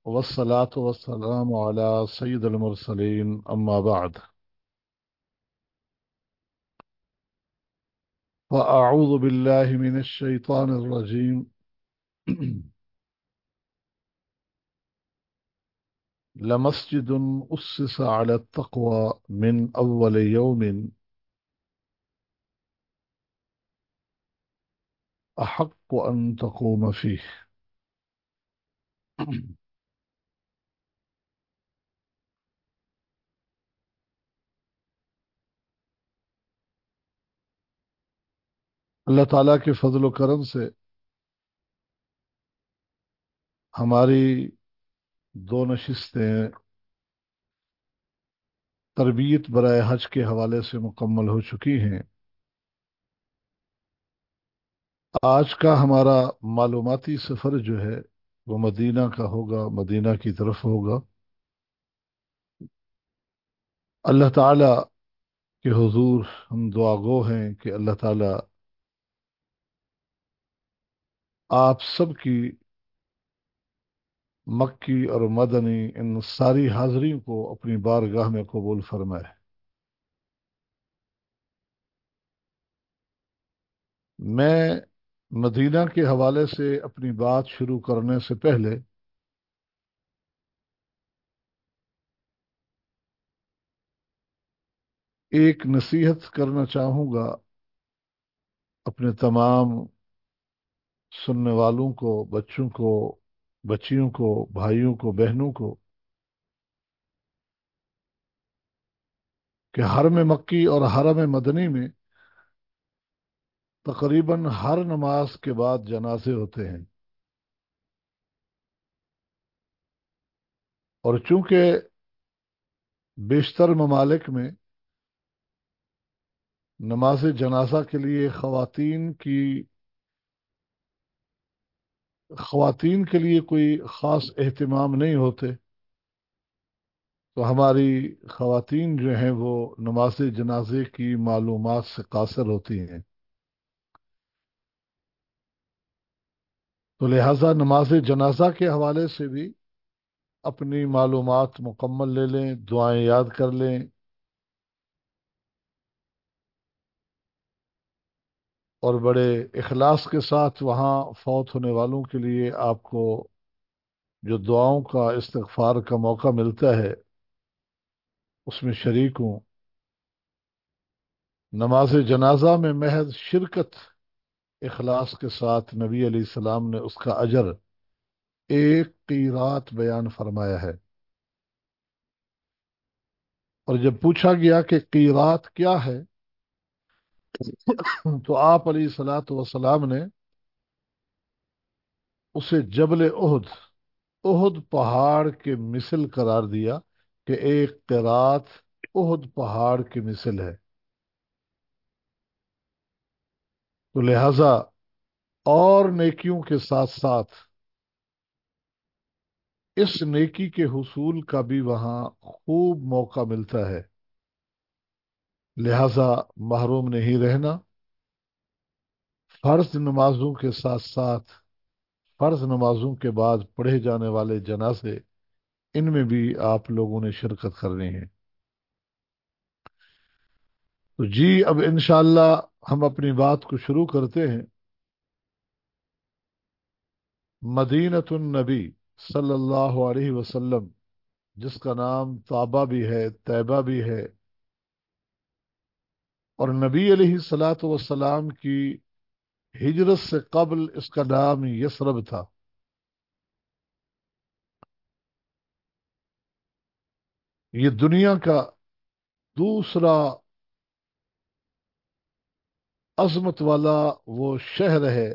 والصلاة والسلام على سيد المرسلين أما بعد. فأعوذ بالله من الشيطان الرجيم. لمسجد أسس على التقوى من أول يوم أحق أن تقوم فيه. اللہ تعالیٰ کے فضل و کرم سے ہماری دو نشستیں تربیت برائے حج کے حوالے سے مکمل ہو چکی ہیں. آج کا ہمارا معلوماتی سفر جو ہے وہ مدینہ کا ہوگا، مدینہ کی طرف ہوگا. اللہ تعالیٰ کے حضور ہم دعا گو ہیں کہ اللہ تعالیٰ آپ سب کی مکی اور مدنی ان ساری حاضریوں کو اپنی بارگاہ میں قبول فرمائے. میں مدینہ کے حوالے سے اپنی بات شروع کرنے سے پہلے ایک نصیحت کرنا چاہوں گا اپنے تمام سننے والوں کو، بچوں کو، بچیوں کو، بھائیوں کو، بہنوں کو، کہ حرم مکی اور حرم مدنی میں تقریباً ہر نماز کے بعد جنازے ہوتے ہیں. اور چونکہ بیشتر ممالک میں نماز جنازہ کے لیے خواتین کے لیے کوئی خاص اہتمام نہیں ہوتے، تو ہماری خواتین جو ہیں وہ نماز جنازے کی معلومات سے قاصر ہوتی ہیں. تو لہٰذا نماز جنازہ کے حوالے سے بھی اپنی معلومات مکمل لے لیں، دعائیں یاد کر لیں، اور بڑے اخلاص کے ساتھ وہاں فوت ہونے والوں کے لیے آپ کو جو دعاؤں کا استغفار کا موقع ملتا ہے اس میں شریک ہوں. نماز جنازہ میں محض شرکت اخلاص کے ساتھ نبی علیہ السلام نے اس کا اجر ایک قیرات بیان فرمایا ہے. اور جب پوچھا گیا کہ قیرات کیا ہے تو آپ علیہ الصلاۃ والسلام نے اسے جبل احد، احد پہاڑ کے مثل قرار دیا کہ ایک قیرات احد پہاڑ کی مثل ہے. تو لہذا اور نیکیوں کے ساتھ ساتھ اس نیکی کے حصول کا بھی وہاں خوب موقع ملتا ہے. لہذا محروم نہیں رہنا. فرض نمازوں کے ساتھ ساتھ فرض نمازوں کے بعد پڑھے جانے والے جنازے، ان میں بھی آپ لوگوں نے شرکت کرنی ہے. تو جی اب انشاءاللہ ہم اپنی بات کو شروع کرتے ہیں. مدینۃ النبی صلی اللہ علیہ وسلم، جس کا نام طابہ بھی ہے، طیبہ بھی ہے، اور نبی علیہ الصلاۃ والسلام کی ہجرت سے قبل اس کا نام یثرب تھا. یہ دنیا کا دوسرا عظمت والا وہ شہر ہے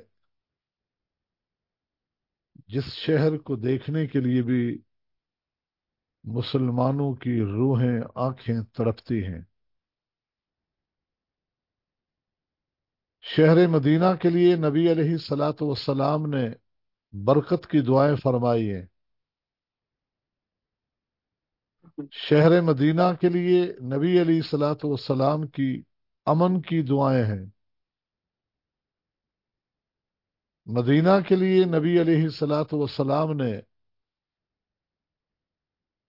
جس شہر کو دیکھنے کے لیے بھی مسلمانوں کی روحیں، آنکھیں تڑپتی ہیں. شہر مدینہ کے لیے نبی علیہ الصلاۃ والسلام نے برکت کی دعائیں فرمائی ہیں. شہر مدینہ کے لیے نبی علیہ الصلاۃ والسلام کی امن کی دعائیں ہیں. مدینہ کے لیے نبی علیہ الصلاۃ والسلام نے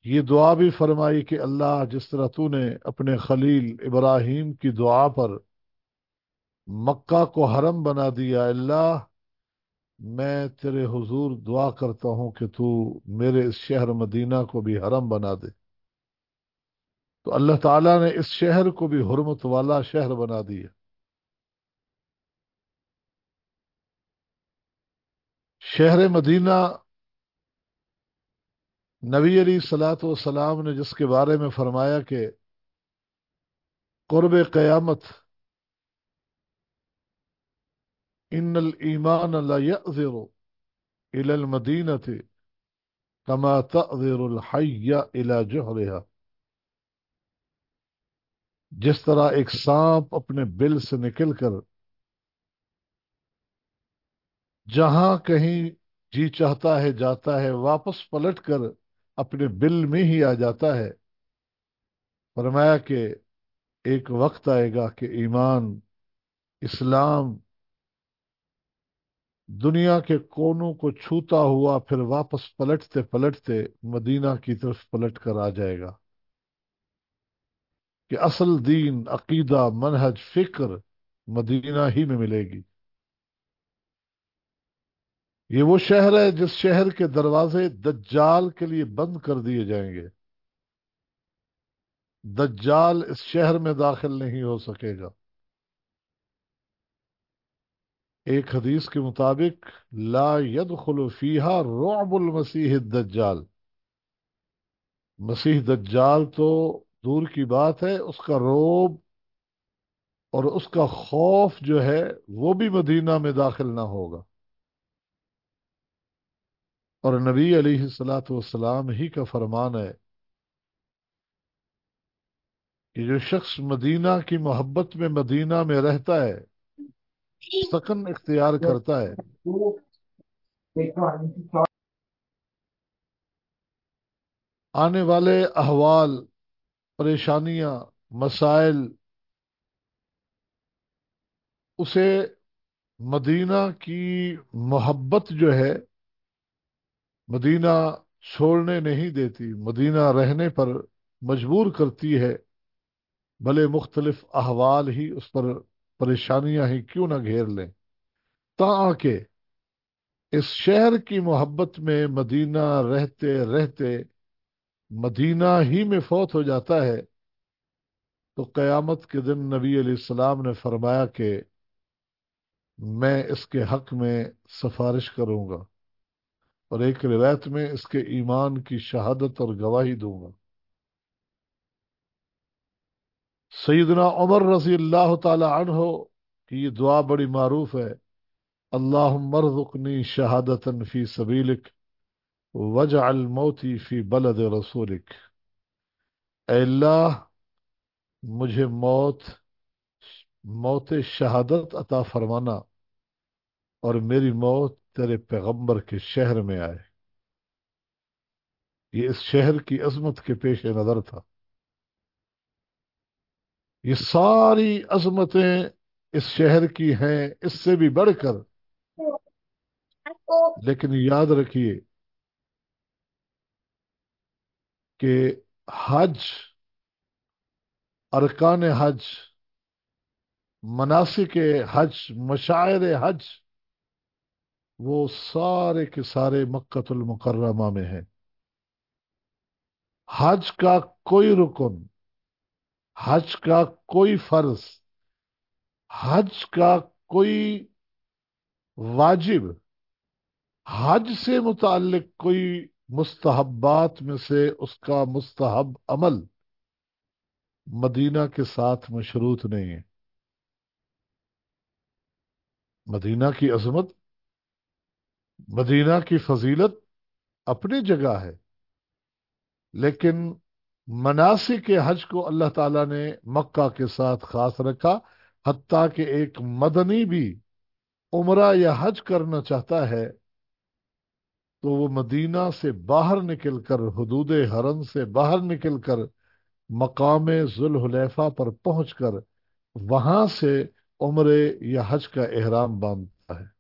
یہ دعا بھی فرمائی کہ اللہ جس طرح تو نے اپنے خلیل ابراہیم کی دعا پر مکہ کو حرم بنا دیا، اللہ میں تیرے حضور دعا کرتا ہوں کہ تو میرے اس شہر مدینہ کو بھی حرم بنا دے۔ تو اللہ تعالیٰ نے اس شہر کو بھی حرمت والا شہر بنا دیا۔ شہر مدینہ، نبی علیہ الصلوۃ والسلام نے جس کے بارے میں فرمایا کہ قرب قیامت ان الایمان لا یعذر الى المدینہ کما تعذر الحی الى جحرها، جس طرح ایک سانپ اپنے بل سے نکل کر جہاں کہیں جی چاہتا ہے جاتا ہے، واپس پلٹ کر اپنے بل میں ہی آ جاتا ہے، فرمایا کہ ایک وقت آئے گا کہ ایمان، اسلام دنیا کے کونوں کو چھوتا ہوا پھر واپس پلٹتے پلٹتے مدینہ کی طرف پلٹ کر آ جائے گا، کہ اصل دین، عقیدہ، منہج، فکر مدینہ ہی میں ملے گی۔ یہ وہ شہر ہے جس شہر کے دروازے دجال کے لیے بند کر دیے جائیں گے۔ دجال اس شہر میں داخل نہیں ہو سکے گا۔ ایک حدیث کے مطابق لا يدخل فیہا رعب المسیح الدجال، مسیح دجال تو دور کی بات ہے، اس کا رعب اور اس کا خوف جو ہے وہ بھی مدینہ میں داخل نہ ہوگا۔ اور نبی علیہ الصلاۃ والسلام ہی کا فرمان ہے کہ جو شخص مدینہ کی محبت میں مدینہ میں رہتا ہے، سکن اختیار کرتا ہے، آنے والے احوال، پریشانیاں، مسائل، اسے مدینہ کی محبت جو ہے مدینہ چھوڑنے نہیں دیتی، مدینہ رہنے پر مجبور کرتی ہے، بھلے مختلف احوال ہی اس پر، پریشانیاں ہی کیوں نہ گھیر لیں، تاکہ اس شہر کی محبت میں مدینہ رہتے رہتے مدینہ ہی میں فوت ہو جاتا ہے، تو قیامت کے دن نبی علیہ السلام نے فرمایا کہ میں اس کے حق میں سفارش کروں گا، اور ایک روایت میں اس کے ایمان کی شہادت اور گواہی دوں گا۔ سیدنا عمر رضی اللہ تعالی عنہ کی یہ دعا بڑی معروف ہے، اللہم ارزقنی شہادتا فی سبیلک وجعل موتی فی بلد رسولک، اے اللہ مجھے موت شہادت عطا فرمانا، اور میری موت تیرے پیغمبر کے شہر میں آئے۔ یہ اس شہر کی عظمت کے پیش نظر تھا۔ یہ ساری عظمتیں اس شہر کی ہیں، اس سے بھی بڑھ کر، لیکن یاد رکھیے کہ حج، ارکان حج، مناسک حج، مشاعر حج، وہ سارے کے سارے مکۃ المکرمہ میں ہیں۔ حج کا کوئی رکن، حج کا کوئی فرض، حج کا کوئی واجب، حج سے متعلق کوئی مستحبات میں سے اس کا مستحب عمل مدینہ کے ساتھ مشروط نہیں ہے۔ مدینہ کی عظمت، مدینہ کی فضیلت اپنی جگہ ہے، لیکن مناسک حج کو اللہ تعالیٰ نے مکہ کے ساتھ خاص رکھا، حتیٰ کہ ایک مدنی بھی عمرہ یا حج کرنا چاہتا ہے تو وہ مدینہ سے باہر نکل کر، حدود حرم سے باہر نکل کر، مقام ذوالحلیفہ پر پہنچ کر وہاں سے عمرے یا حج کا احرام باندھتا ہے۔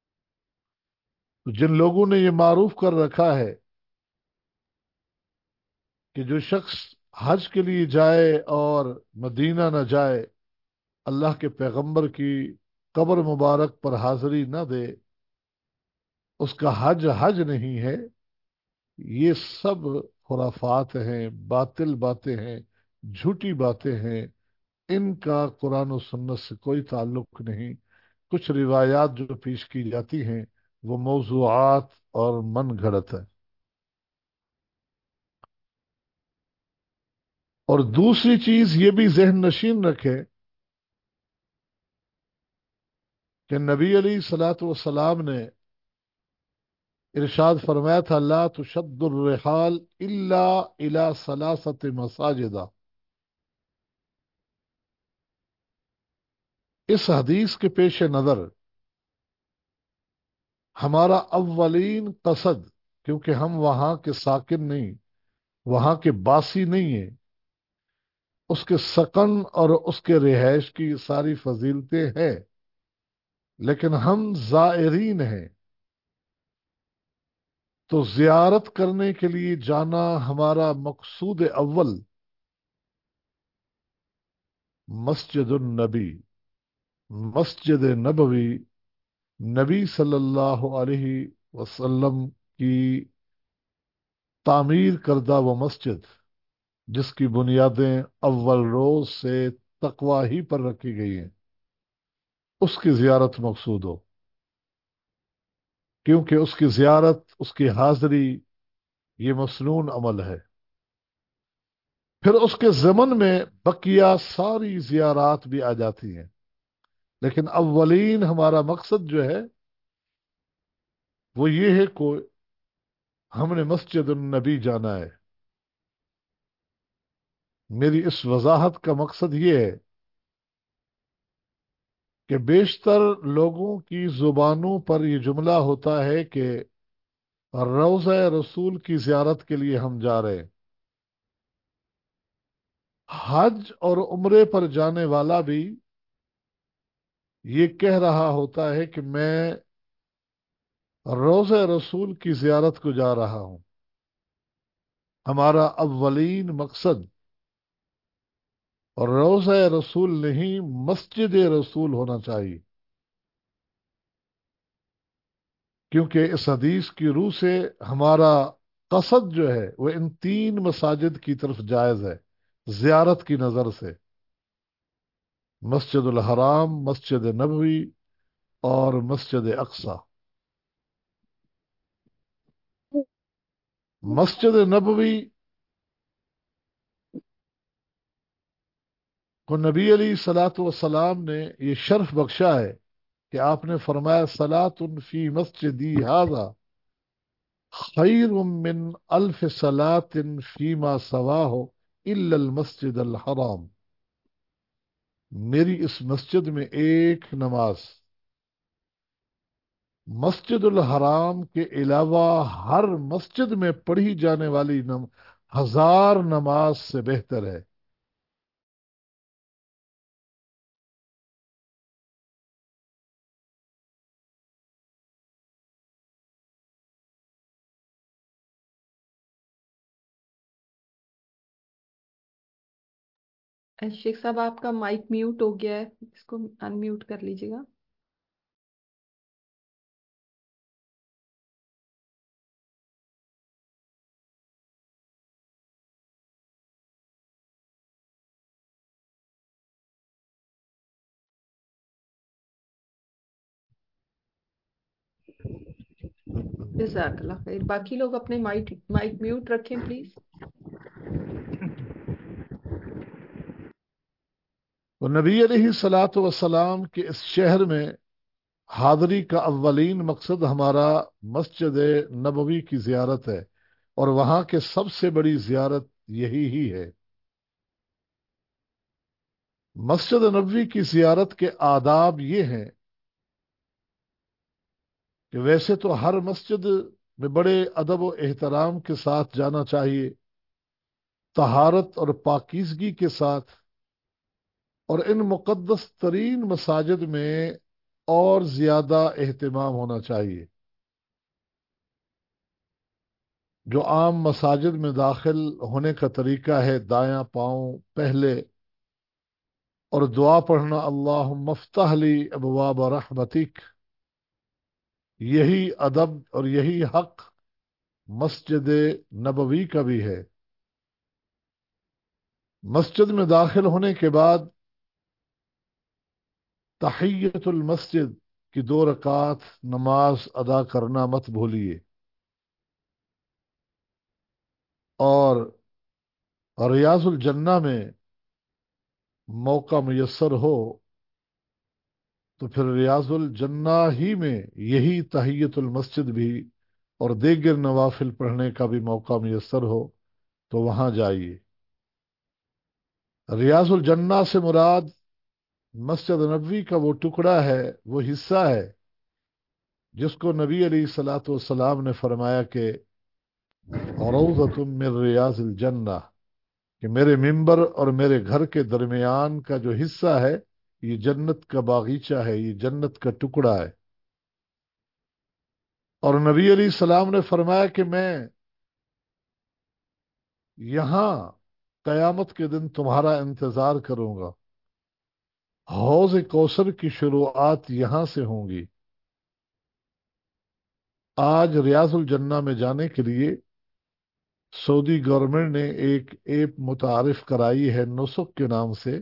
تو جن لوگوں نے یہ معروف کر رکھا ہے کہ جو شخص حج کے لیے جائے اور مدینہ نہ جائے، اللہ کے پیغمبر کی قبر مبارک پر حاضری نہ دے، اس کا حج حج نہیں ہے۔ یہ سب خرافات ہیں، باطل باتیں ہیں، جھوٹی باتیں ہیں۔ ان کا قرآن و سنت سے کوئی تعلق نہیں۔ کچھ روایات جو پیش کی جاتی ہیں وہ موضوعات اور من گھڑت ہے۔ اور دوسری چیز یہ بھی ذہن نشین رکھے کہ نبی علیہ الصلوۃ والسلام نے ارشاد فرمایا تھا، لا تشد الرحال الا الى ثلاثه مساجد۔ اس حدیث کے پیش نظر ہمارا اولین قصد، کیونکہ ہم وہاں کے ساکن نہیں، وہاں کے باسی نہیں ہیں، اس کے سکن اور اس کے رہائش کی ساری فضیلتیں ہیں، لیکن ہم زائرین ہیں، تو زیارت کرنے کے لیے جانا ہمارا مقصود اول مسجد النبی، مسجد نبوی، نبی صلی اللہ علیہ وسلم کی تعمیر کردہ وہ مسجد جس کی بنیادیں اول روز سے تقوی ہی پر رکھی گئی ہیں، اس کی زیارت مقصود ہو، کیونکہ اس کی زیارت، اس کی حاضری یہ مسنون عمل ہے۔ پھر اس کے ضمن میں بقیہ ساری زیارات بھی آ جاتی ہیں، لیکن اولین ہمارا مقصد جو ہے وہ یہ ہے کہ ہم نے مسجد النبی جانا ہے۔ میری اس وضاحت کا مقصد یہ ہے کہ بیشتر لوگوں کی زبانوں پر یہ جملہ ہوتا ہے کہ روضہ رسول کی زیارت کے لیے ہم جا رہے ہیں۔ حج اور عمرے پر جانے والا بھی یہ کہہ رہا ہوتا ہے کہ میں روضہ رسول کی زیارت کو جا رہا ہوں۔ ہمارا اولین مقصد روضہ رسول نہیں، مسجد رسول ہونا چاہیے، کیونکہ اس حدیث کی روح سے ہمارا قصد جو ہے وہ ان تین مساجد کی طرف جائز ہے زیارت کی نظر سے: مسجد الحرام، مسجد نبوی اور مسجد اقصی۔ مسجد نبوی کو نبی علیہ الصلوۃ والسلام نے یہ شرف بخشا ہے کہ آپ نے فرمایا، صلاۃ فی مسجدی ھذا خیر من الف صلاۃ فیما سواہ الا المسجد الحرام۔ میری اس مسجد میں ایک نماز مسجد الحرام کے علاوہ ہر مسجد میں پڑھی جانے والی ہزار نماز سے بہتر ہے۔ شیخ صاحب آپ کا مائک میوٹ ہو گیا ہے، اس کو ان میوٹ کر لیجیے گا۔ جزاک اللہ خیر، باقی لوگ اپنے مائک میوٹ رکھیں پلیز۔ تو نبی علیہ الصلوۃ والسلام کے اس شہر میں حاضری کا اولین مقصد ہمارا مسجد نبوی کی زیارت ہے، اور وہاں کے سب سے بڑی زیارت یہی ہی ہے۔ مسجد نبوی کی زیارت کے آداب یہ ہیں کہ ویسے تو ہر مسجد میں بڑے ادب و احترام کے ساتھ جانا چاہیے، طہارت اور پاکیزگی کے ساتھ، اور ان مقدس ترین مساجد میں اور زیادہ اہتمام ہونا چاہیے۔ جو عام مساجد میں داخل ہونے کا طریقہ ہے دایاں پاؤں پہلے، اور دعا پڑھنا اللہم افتح لی ابواب رحمتک، یہی ادب اور یہی حق مسجد نبوی کا بھی ہے۔ مسجد میں داخل ہونے کے بعد تحیت المسجد کی 2 رکعت نماز ادا کرنا مت بھولیے، اور ریاض الجنہ میں موقع میسر ہو تو پھر ریاض الجنہ ہی میں یہی تحیت المسجد بھی اور دیگر نوافل پڑھنے کا بھی موقع میسر ہو تو وہاں جائیے۔ ریاض الجنہ سے مراد مسجد نبوی کا وہ ٹکڑا ہے، وہ حصہ ہے جس کو نبی علیہ الصلوۃ والسلام نے فرمایا کہ روضۃ من ریاض الجنہ، کہ میرے ممبر اور میرے گھر کے درمیان کا جو حصہ ہے یہ جنت کا باغیچہ ہے، یہ جنت کا ٹکڑا ہے۔ اور نبی علیہ السلام نے فرمایا کہ میں یہاں قیامت کے دن تمہارا انتظار کروں گا، حوض کوثر کی شروعات یہاں سے ہوں گی۔ آج ریاض الجنہ میں جانے کے لیے سعودی گورنمنٹ نے ایک ایپ متعارف کرائی ہے نسک کے نام سے،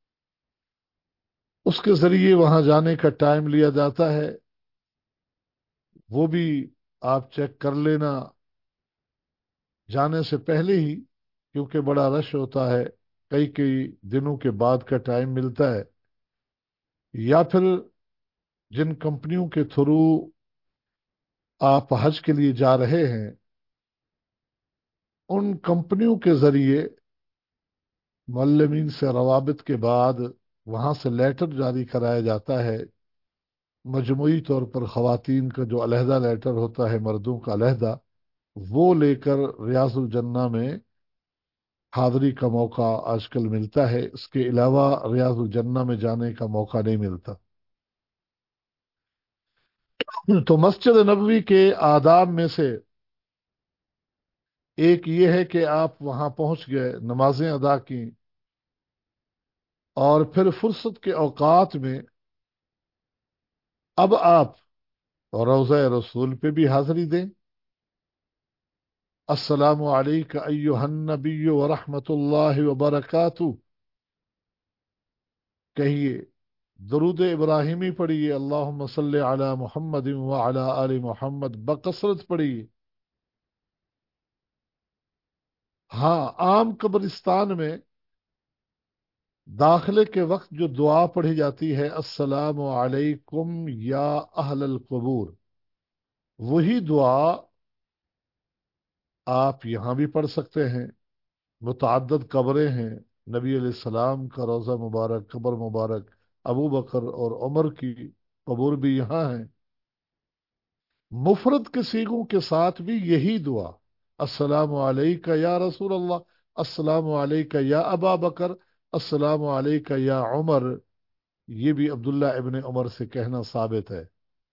اس کے ذریعے وہاں جانے کا ٹائم لیا جاتا ہے، وہ بھی آپ چیک کر لینا جانے سے پہلے ہی، کیونکہ بڑا رش ہوتا ہے، کئی کئی دنوں کے بعد کا ٹائم ملتا ہے۔ یا پھر جن کمپنیوں کے تھرو آپ حج کے لیے جا رہے ہیں ان کمپنیوں کے ذریعے معلمین سے روابط کے بعد وہاں سے لیٹر جاری کرایا جاتا ہے، مجموعی طور پر خواتین کا جو علیحدہ لیٹر ہوتا ہے، مردوں کا علیحدہ، وہ لے کر ریاض الجنہ میں حاضری کا موقع آج کل ملتا ہے۔ اس کے علاوہ ریاض الجنہ میں جانے کا موقع نہیں ملتا۔ تو مسجد نبوی کے آداب میں سے ایک یہ ہے کہ آپ وہاں پہنچ گئے، نمازیں ادا کی، اور پھر فرصت کے اوقات میں اب آپ روضہ رسول پہ بھی حاضری دیں۔ السلام علیک ایہا النبی ورحمۃ اللہ وبرکاتہ کہیے، درود ابراہیمی پڑھیے، اللہم صلی علی محمد وعلی آل محمد بکثرت پڑھیے۔ ہاں، عام قبرستان میں داخلے کے وقت جو دعا پڑھی جاتی ہے السلام علیکم یا اہل القبور، وہی دعا آپ یہاں بھی پڑھ سکتے ہیں۔ متعدد قبریں ہیں، نبی علیہ السلام کا روضہ مبارک، قبر مبارک، ابو بکر اور عمر کی قبور بھی یہاں ہیں۔ مفرد کے سیغوں کے ساتھ بھی یہی دعا، السلام علیکہ یا رسول اللہ، السلام علیکہ یا ابا بکر، السلام علیکہ یا عمر، یہ بھی عبداللہ ابن عمر سے کہنا ثابت ہے۔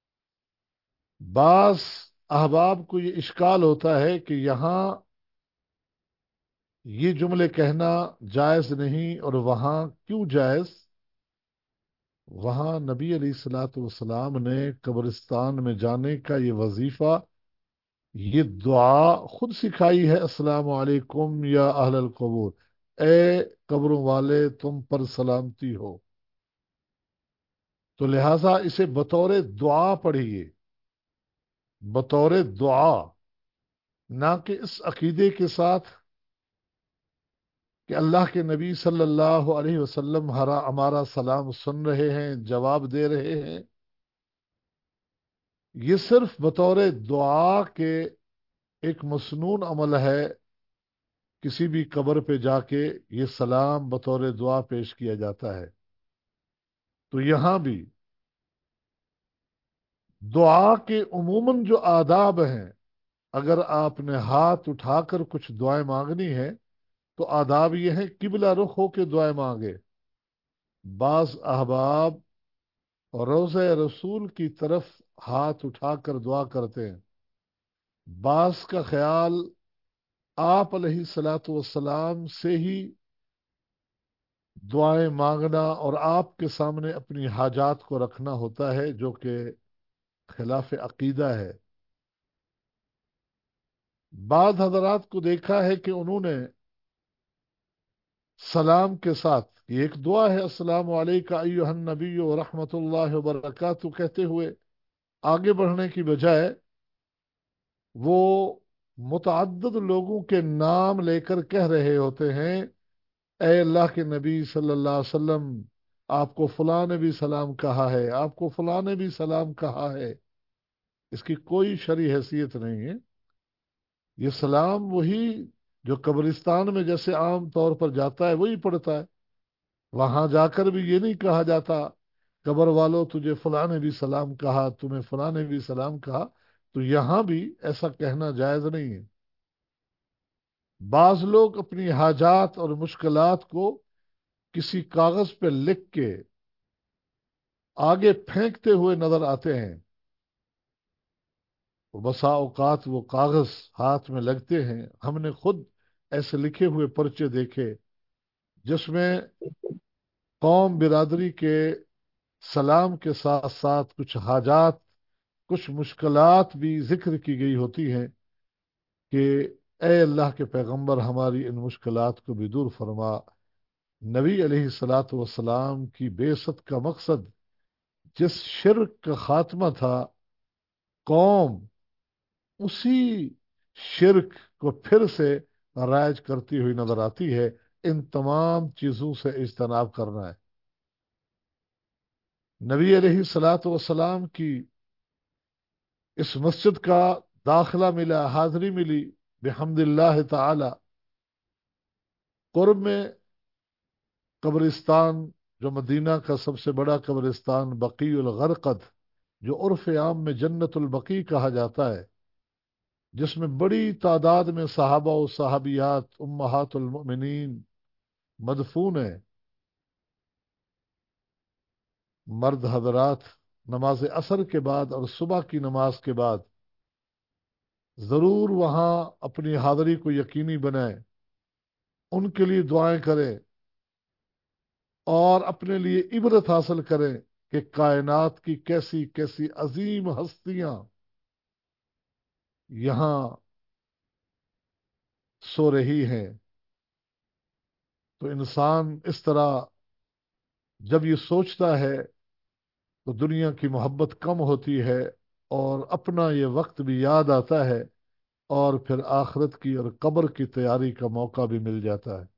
بعض احباب کو یہ اشکال ہوتا ہے کہ یہاں یہ جملے کہنا جائز نہیں اور وہاں کیوں جائز؟ وہاں نبی علیہ الصلوۃ والسلام نے قبرستان میں جانے کا یہ وظیفہ، یہ دعا خود سکھائی ہے، السلام علیکم یا اہل القبور، اے قبروں والے تم پر سلامتی ہو۔ تو لہٰذا اسے بطور دعا پڑھیے، بطور دعا، نہ کہ اس عقیدے کے ساتھ کہ اللہ کے نبی صلی اللہ علیہ وسلم ہمارا سلام سن رہے ہیں، جواب دے رہے ہیں۔ یہ صرف بطور دعا کے ایک مسنون عمل ہے، کسی بھی قبر پہ جا کے یہ سلام بطور دعا پیش کیا جاتا ہے۔ تو یہاں بھی دعا کے عموماً جو آداب ہیں، اگر آپ نے ہاتھ اٹھا کر کچھ دعائیں مانگنی ہے تو آداب یہ ہیں قبلہ رخ ہو کے دعائیں مانگے۔ بعض احباب روضہ رسول کی طرف ہاتھ اٹھا کر دعا کرتے ہیں، بعض کا خیال आप अलैहिस्सलातु वस्सलाम से ही दुआएं मांगना और आपके सामने अपनी हाजात को रखना होता है, जो कि खिलाफ अकीदा है। बाद हजरात को देखा है कि उन्होंने सलाम के साथ, ये एक दुआ है, अस्सलामु अलैका अय्युहन नबी व रहमतुल्लाहि व बरकातहू कहते हुए आगे बढ़ने की बजाय वो मुतअद्दिद लोगों के नाम लेकर कह रहे होते हैं, ए अल्लाह के नबी सल्लल्लाहु अलैहि वसल्लम, आपको फलां ने भी सलाम कहा है, आपको फलां ने भी सलाम कहा है। इसकी कोई शरई हैसियत नहीं है। ये सलाम वही जो कब्रिस्तान में जैसे आम तौर पर जाता है वही पढ़ता है। वहां जाकर भी ये नहीं कहा जाता, कब्र वालों तुझे फलां ने भी सलाम कहा, तुम्हें फलां ने भी सलाम कहा। तो यहां भी ऐसा कहना जायज नहीं है। बाज लोग अपनी हाजात और मुश्किलात को किसी कागज पे लिख के आगे फेंकते हुए नजर आते हैं। बसा औकात वो कागज हाथ में लगते हैं, हमने खुद ऐसे लिखे हुए पर्चे देखे जिसमें कौम बिरादरी के सलाम के साथ साथ कुछ हाजात, कुछ मुश्किलात भी जिक्र की गई होती हैं कि ए अल्लाह के पैगंबर, हमारी इन मुश्किलात को भी दूर फरमा। नबी अलैहिस्सलातु वस्सलाम की बेसत का मकसद जिस शिर्क का खात्मा था, कौम उसी शिर्क को फिर से राइज करती हुई नजर आती है। इन तमाम चीजों से इज्तनाब करना है। नबी अलैहिस्सलातु वस्सलाम की इस मस्जिद का दाखिला मिला, हाजिरी मिली, बिहम्दिल्लाह ताला। कुर्ब में कब्रिस्तान, जो मदीना का सबसे बड़ा कब्रिस्तान बकीउल गरकद, जो उर्फ आम में जन्नतुल बकी कहा जाता है, जिसमें बड़ी तादाद में सहाबा और सहाबियात उम्महातुल मोमिनीन मदफून है। मर्द हजरात नमाज असर के बाद और सुबह की नमाज के बाद जरूर वहां अपनी हाजिरी को यकीनी बनाएं, उनके लिए दुआएं करें और अपने लिए इबरत हासिल करें कि कायनात की कैसी कैसी अजीम हस्तियां यहां सो रही हैं। तो इंसान इस तरह जब ये सोचता है तो दुनिया की मोहब्बत कम होती है और अपना ये वक्त भी याद आता है, और फिर आखिरत की और कब्र की तैयारी का मौका भी मिल जाता है।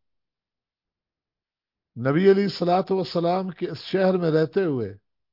नबी अली सलात वसलाम के इस शहर में रहते हुए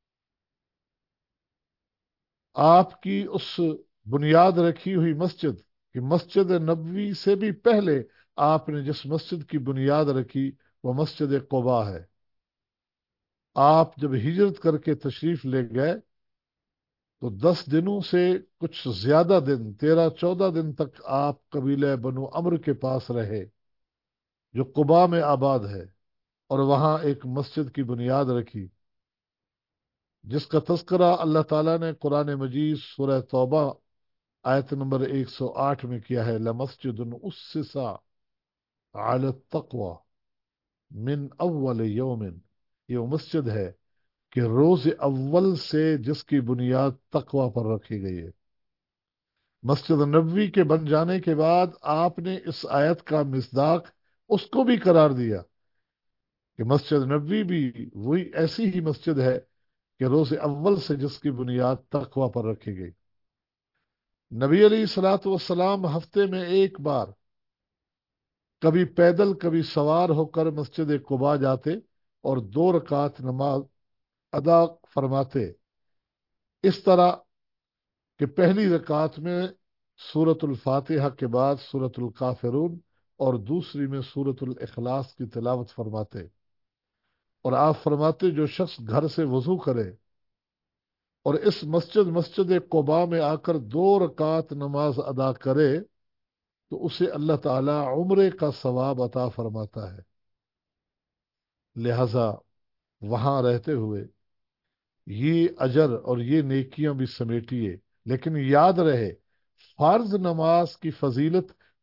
आपकी उस बुनियाद रखी हुई मस्जिद, कि मस्जिद नबवी से भी पहले आपने जिस मस्जिद की बुनियाद रखी वो मस्जिद कुबा है। आप जब हिजरत करके तशरीफ ले गए तो 10 दिनों से कुछ ज्यादा दिन, 13-14 दिन तक आप कबीले बनु अम्र के पास रहे, जो कुबा में आबाद है, और वहां एक मस्जिद की बुनियाद रखी, जिसका तस्करा अल्लाह ताला ने कुरान मजीद सूरह तौबा आयत नंबर 108 में किया है। लमस्जिदुन उस्सिसा अला तक़वा मिन अव्वल यौमिन, ये वो मस्जिद है कि रोज अव्वल से जिसकी बुनियाद तकवा पर रखी गई है। मस्जिद नबवी के बन जाने के बाद आपने इस आयत का मिस्दाक उसको भी करार दिया कि मस्जिद नबवी भी वही ऐसी ही मस्जिद है कि रोज अव्वल से जिसकी बुनियाद तकवा पर रखी गई। नबी अली सलात वसलाम हफ्ते में एक बार कभी पैदल कभी सवार होकर मस्जिद कुबा जाते और 2 रकात नमाज अदा फरमाते। इस तरह कि पहली रकात में सूरतुल फातिहा के बाद सूरतुल काफिरून और दूसरी में सूरतुल इखलास की तिलावत फरमाते। और आप फरमाते, जो शख्स घर से वजू करे और इस मस्जिद कुबा में आकर 2 रकात नमाज अदा करे तो उसे अल्लाह ताला उम्रे का सवाब अता फरमाता है। लिहाजा वहां रहते हुए ये अजर और ये नेकियां भी समेटिए। लेकिन याद रहे, फर्ज नमाज की फजीलत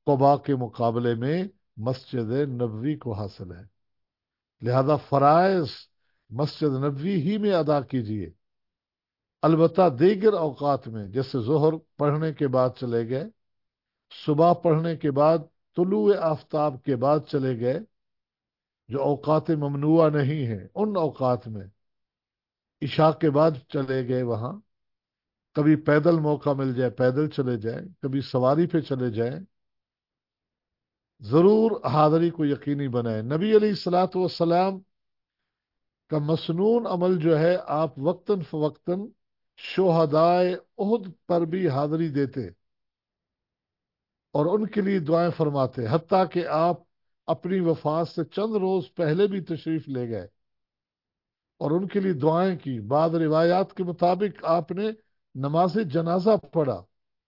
कुबा के मुकाबले में मस्जिद नबवी को हासिल है। लिहाजा फराइज मस्जिद नबवी ही में अदा कीजिए। अलबत्ता दीगर औकात में, जैसे जोहर पढ़ने के बाद चले गए, सुबह पढ़ने के बाद, तुलुए आफताब के बाद चले गए, जो औकात ममनुआ नहीं है, उन औकात में इशा के बाद चले गए वहां, कभी पैदल मौका मिल जाए पैदल चले जाएं, कभी सवारी पे चले जाएं, जरूर हाजिरी को यकीनी बनाएं। नबी अलैहिस्सलातु वस्सलाम का मसनून अमल जो है, आप वक्तन फवक्तन शोहदाए उहद पर भी हाजिरी देते और उनके लिए दुआएं फरमाते, हत्ता कि आप अपनी वफात से चंद रोज पहले भी तशरीफ ले गए और उनके लिए दुआएं की। बाद रिवायात के मुताबिक आपने नमाज जनाजा पढ़ा,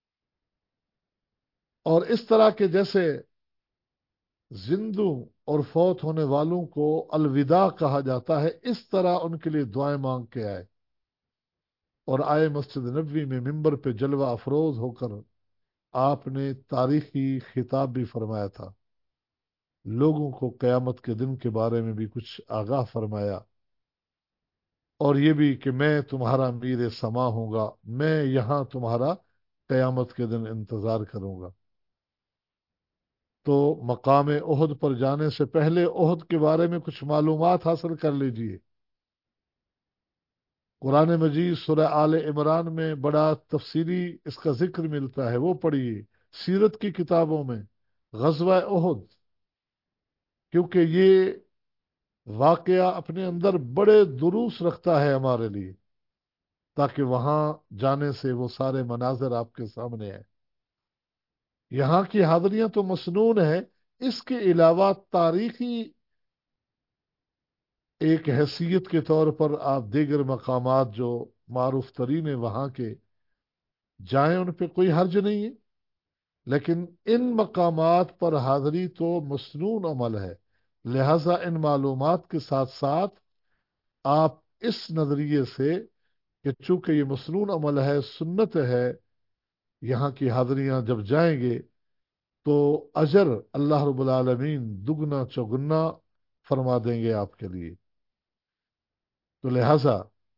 और इस तरह के जैसे जिंदू और फौत होने वालों को अलविदा कहा जाता है, इस तरह उनके लिए दुआएं मांग के आए। और आए मस्जिद नबवी में मिंबर पे जलवा अफरोज होकर आपने तारीखी खिताब भी फरमाया था, लोगों को कयामत के दिन के बारे में भी कुछ आगाह फरमाया, और ये भी कि मैं तुम्हारा मीर समा हूंगा, मैं यहां तुम्हारा कयामत के दिन इंतजार करूंगा। तो मकाम ओहद पर जाने से पहले ओहद के बारे में कुछ मालूमात हासिल कर लीजिए। कुरान मजीद सूरह आले इमरान में बड़ा तफसीली इसका जिक्र मिलता है, वो पढ़िए। सीरत की किताबों में गज़वा ओहद, क्योंकि ये वाकया अपने अंदर बड़े दुरूस रखता है हमारे लिए, ताकि वहां जाने से वो सारे मनाजिर आपके सामने आए। यहाँ की हाज़िरियां तो मसनून है, इसके अलावा तारीखी एक हैसियत के तौर पर आप दीगर मकामात जो मारूफ तरीन है वहाँ के, जाएं, उन पे कोई हर्ज नहीं है। लेकिन इन मकामात पर हाज़िरी तो मसनून अमल है, लिहाजा इन मालूमात के साथ साथ आप इस नज़रिए से कि चूंकि ये मसनून अमल है, सुन्नत है, यहाँ की हाज़िरियाँ जब जाएंगे तो अजर अल्लाह रब्बुल आलमीन दुगना चौगुना फरमा देंगे आपके लिए। तो लिहाजा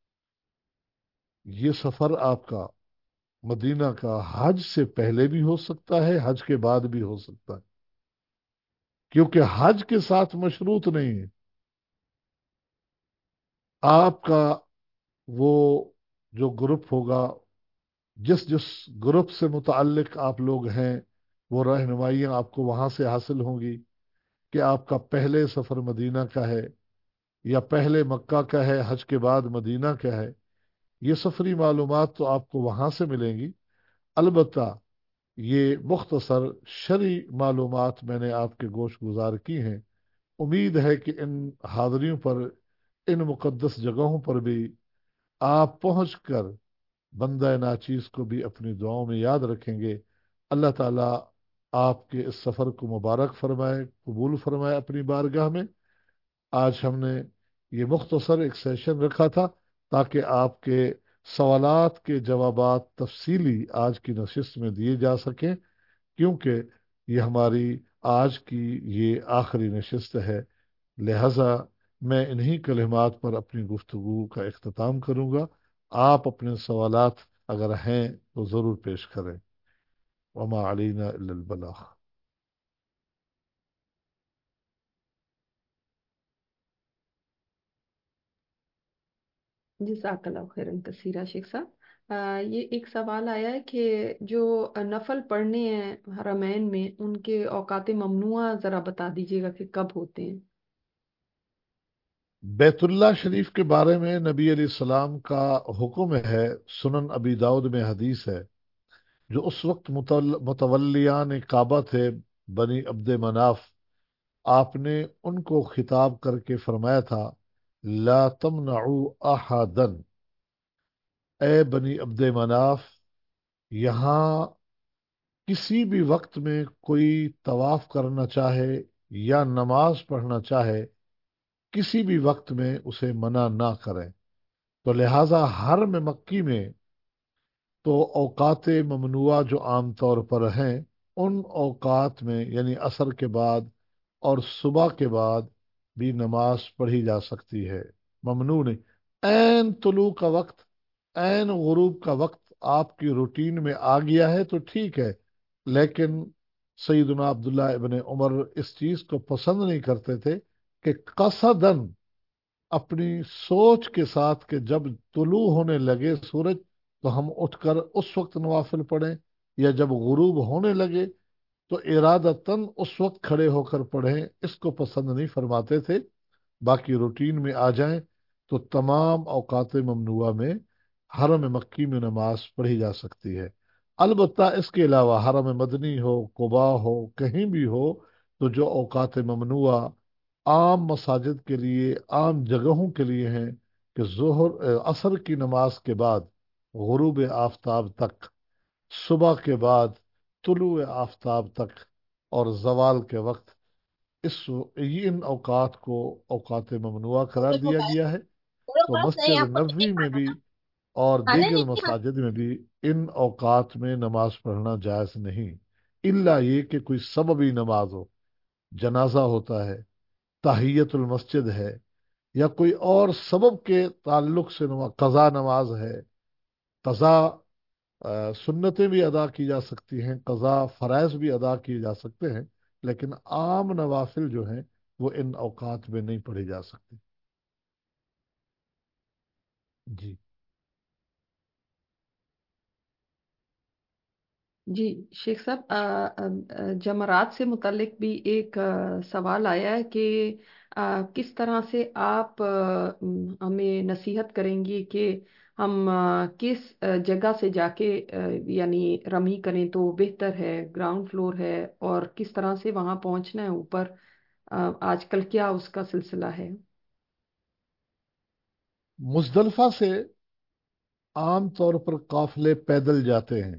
ये सफ़र आपका मदीना का हज से पहले भी हो सकता है, हज के बाद भी हो सकता है, क्योंकि हज के साथ मशरूत नहीं है। आपका वो जो ग्रुप होगा, जिस जिस ग्रुप से मुतअल्लिक आप लोग हैं, वो रहनुमाइयाँ आपको वहां से हासिल होंगी कि आपका पहले सफ़र मदीना का है या पहले मक्का का है, हज के बाद मदीना का है। ये सफरी मालूमात तो आपको वहां से मिलेंगी। अलबत्ता ये मुख्तसर शरी मालूमात मैंने आपके गोश गुजार की हैं। उम्मीद है कि इन हाज़िरियों पर, इन मुक़द्दस जगहों पर भी आप पहुंचकर बंदा नाचीज़ को भी अपनी दुआओं में याद रखेंगे। अल्लाह ताला आपके इस सफ़र को मुबारक फरमाए, कबूल फरमाए अपनी बारगाह में। आज हमने ये मुख्तसर एक सेशन रखा था ताकि आपके सवालात के जवाबात तफसीली आज की नशिस्त में दिए जा सकें, क्योंकि ये हमारी आज की ये आखिरी नशिस्त है। लिहाजा मैं इन्हीं कलिमात पर अपनी गुफ्तगू का इख्तिताम करूँगा। आप अपने सवालात अगर हैं तो ज़रूर पेश करें। वमा अलैना इल्लल बलाग। जज़ाकल्लाह खैरन कसीरा शेख साहब। ये एक सवाल आया है कि जो नफल पढ़ने हैं हरमैन में, उनके औकात ममनुआ ज़रा बता दीजिएगा कि कब होते हैं। बैतुल्ला शरीफ के बारे में नबी अलैहिस्सलाम का हुक्म है, सुनन अबी दाऊद में हदीस है, जो उस वक्त मुतवल्लियान काबा थे, बनी अब्द मनाफ, आपने उनको खिताब करके फरमाया था, ला तमनउ अहदन, ए बनी अब्द मनाफ, यहाँ किसी भी वक्त में कोई तवाफ करना चाहे या नमाज पढ़ना चाहे, किसी भी वक्त में उसे मना ना करें। तो लिहाजा हर में मक्की में तो औकात ममनुआ जो आम तौर पर हैं, ان اوقات میں یعنی عصر کے بعد اور صبح کے بعد بھی نماز پڑھی جا سکتی ہے، ممنوع نہیں۔ عین طلوع کا وقت، عین غروب کا وقت آپ کی روٹین میں آ گیا ہے تو ٹھیک ہے، لیکن سیدنا عبداللہ ابن عمر اس چیز کو پسند نہیں کرتے تھے کہ قصدن اپنی سوچ کے ساتھ کہ جب طلوع ہونے لگے سورج تو ہم اٹھ کر اس وقت نوافل پڑھیں، یا جب غروب ہونے لگے تو ارادتاً اس وقت کھڑے ہو کر پڑھیں، اس کو پسند نہیں فرماتے تھے۔ باقی روٹین میں آ جائیں تو تمام اوقات ممنوعہ میں حرم مکی میں نماز پڑھی جا سکتی ہے۔ البتہ اس کے علاوہ حرم مدنی ہو، قباء ہو، کہیں بھی ہو، تو جو اوقات ممنوعہ عام مساجد کے لیے، عام جگہوں کے لیے ہیں کہ عصر کی نماز کے بعد غروب آفتاب تک، صبح کے بعد طلوع آفتاب تک، اور زوال کے وقت، اس ان اوقات کو اوقات ممنوعہ قرار دیا گیا ہے۔ تو مسجد نبوی میں بھی اور دیگر مساجد میں بھی ان اوقات میں نماز پڑھنا جائز نہیں، الا یہ کہ کوئی سببی نماز ہو، جنازہ ہوتا ہے، تحیت المسجد ہے، یا کوئی اور سبب کے تعلق سے قضا نماز ہے۔ قضا سنتیں بھی ادا کی جا سکتی ہیں، قضا فرائض بھی ادا کیے جا سکتے ہیں، لیکن عام نوافل جو ہیں وہ ان اوقات میں نہیں پڑھی جا سکتی۔ جی۔ جی شیخ صاحب، جمرات سے متعلق بھی ایک سوال آیا ہے کہ کس طرح سے آپ ہمیں نصیحت کریں گی کہ ہم کس جگہ سے جا کے یعنی رمی کریں تو بہتر ہے، گراؤنڈ فلور ہے، اور کس طرح سے وہاں پہنچنا ہے اوپر، آج کل کیا اس کا سلسلہ ہے؟ مزدلفہ سے عام طور پر قافلے پیدل جاتے ہیں،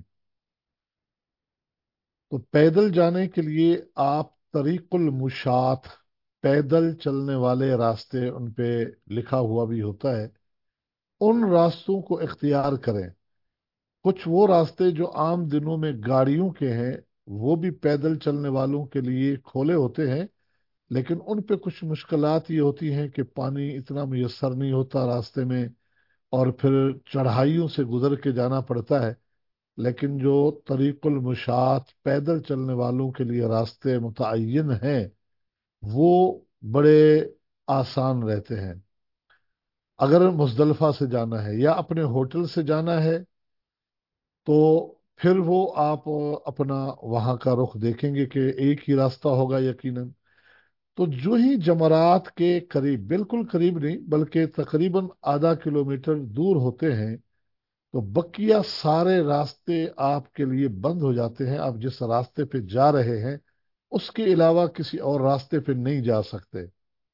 تو پیدل جانے کے لیے آپ طریق المشاۃ، پیدل چلنے والے راستے ان پہ لکھا ہوا بھی ہوتا ہے، ان راستوں کو اختیار کریں۔ کچھ وہ راستے جو عام دنوں میں گاڑیوں کے ہیں وہ بھی پیدل چلنے والوں کے لیے کھولے ہوتے ہیں، لیکن ان پہ کچھ مشکلات یہ ہوتی ہیں کہ پانی اتنا میسر نہیں ہوتا راستے میں، اور پھر چڑھائیوں سے گزر کے جانا پڑتا ہے۔ لیکن جو طریق المشاۃ پیدل چلنے والوں کے لیے راستے متعین ہیں وہ بڑے آسان رہتے ہیں۔ اگر مزدلفہ سے جانا ہے یا اپنے ہوٹل سے جانا ہے تو پھر وہ آپ اپنا وہاں کا رخ دیکھیں گے کہ ایک ہی راستہ ہوگا یقیناً۔ تو جو ہی جمرات کے قریب، بالکل قریب نہیں بلکہ تقریباً آدھا کلومیٹر دور ہوتے ہیں، تو بقیہ سارے راستے آپ کے لیے بند ہو جاتے ہیں۔ آپ جس راستے پہ جا رہے ہیں اس کے علاوہ کسی اور راستے پہ نہیں جا سکتے۔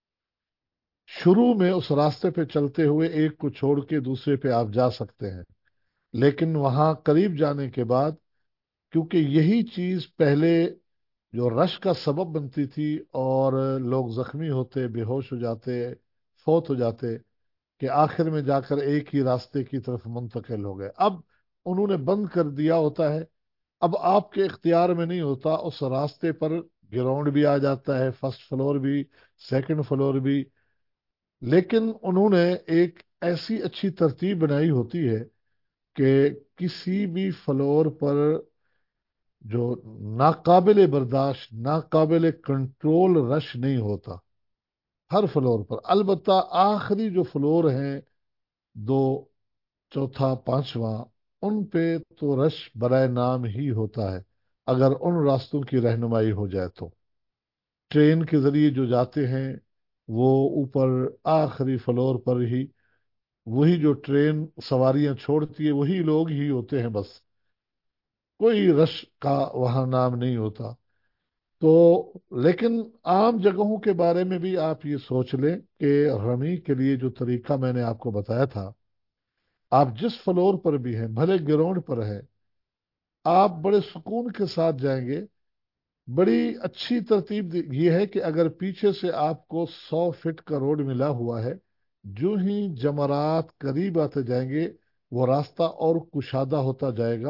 شروع میں اس راستے پہ چلتے ہوئے ایک کو چھوڑ کے دوسرے پہ آپ جا سکتے ہیں، لیکن وہاں قریب جانے کے بعد، کیونکہ یہی چیز پہلے جو رش کا سبب بنتی تھی اور لوگ زخمی ہوتے، بے ہوش ہو جاتے، فوت ہو جاتے، کہ آخر میں جا کر ایک ہی راستے کی طرف منتقل ہو گئے، اب انہوں نے بند کر دیا ہوتا ہے۔ اب آپ کے اختیار میں نہیں ہوتا، اس راستے پر گراؤنڈ بھی آ جاتا ہے، فرسٹ فلور بھی، سیکنڈ فلور بھی، لیکن انہوں نے ایک ایسی اچھی ترتیب بنائی ہوتی ہے کہ کسی بھی فلور پر جو ناقابل برداشت، ناقابل کنٹرول رش نہیں ہوتا ہر فلور پر۔ البتہ آخری جو فلور ہیں، دو، چوتھا، پانچواں، ان پہ تو رش برائے نام ہی ہوتا ہے اگر ان راستوں کی رہنمائی ہو جائے تو۔ ٹرین کے ذریعے جو جاتے ہیں وہ اوپر آخری فلور پر ہی، وہی جو ٹرین سواریاں چھوڑتی ہے وہی لوگ ہی ہوتے ہیں بس، کوئی رش کا وہاں نام نہیں ہوتا۔ تو لیکن عام جگہوں کے بارے میں بھی آپ یہ سوچ لیں کہ رمی کے لیے جو طریقہ میں نے آپ کو بتایا تھا، آپ جس فلور پر بھی ہیں، بھلے گراؤنڈ پر ہے، آپ بڑے سکون کے ساتھ جائیں گے۔ بڑی اچھی ترتیب یہ ہے کہ اگر پیچھے سے آپ کو 100 فٹ کا روڈ ملا ہوا ہے، جو ہی جمرات قریب آتے جائیں گے وہ راستہ اور کشادہ ہوتا جائے گا،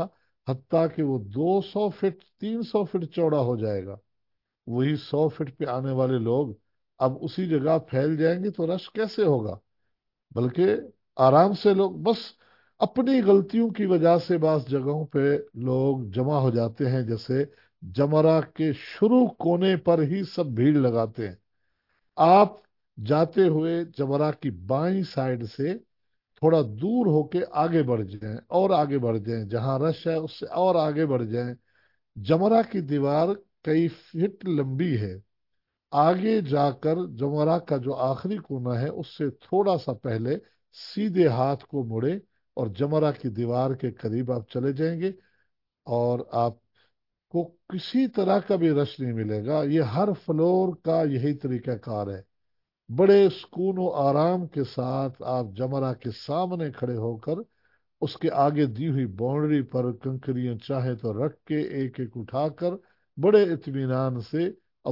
حتیٰ کہ وہ 200 فٹ 300 فٹ چوڑا ہو جائے گا. وہی 100 فٹ پہ آنے والے لوگ اب اسی جگہ پھیل جائیں گے تو رش کیسے ہوگا؟ بلکہ آرام سے لوگ بس اپنی غلطیوں کی وجہ سے بعض جگہوں پہ لوگ جمع ہو جاتے ہیں. جیسے جمرہ کے شروع کونے پر ہی سب بھیڑ لگاتے ہیں. آپ جاتے ہوئے جمرہ کی بائیں سائڈ سے تھوڑا دور ہو کے آگے بڑھ جائیں اور آگے بڑھ جائیں، جہاں رش ہے اس سے اور آگے بڑھ جائیں. جمرہ کی دیوار کئی فٹ لمبی ہے. آگے جا کر جمرہ کا جو آخری کونا ہے اس سے تھوڑا سا پہلے سیدھے ہاتھ کو مڑے اور جمرہ کی دیوار کے قریب آپ چلے جائیں گے، اور آپ کو کسی طرح کا بھی رش نہیں ملے گا. یہ ہر فلور کا یہی طریقہ کار ہے. بڑے سکون و آرام کے ساتھ آپ جمرہ کے سامنے کھڑے ہو کر اس کے آگے دی ہوئی باؤنڈری پر کنکریاں چاہے تو رکھ کے ایک ایک اٹھا کر بڑے اطمینان سے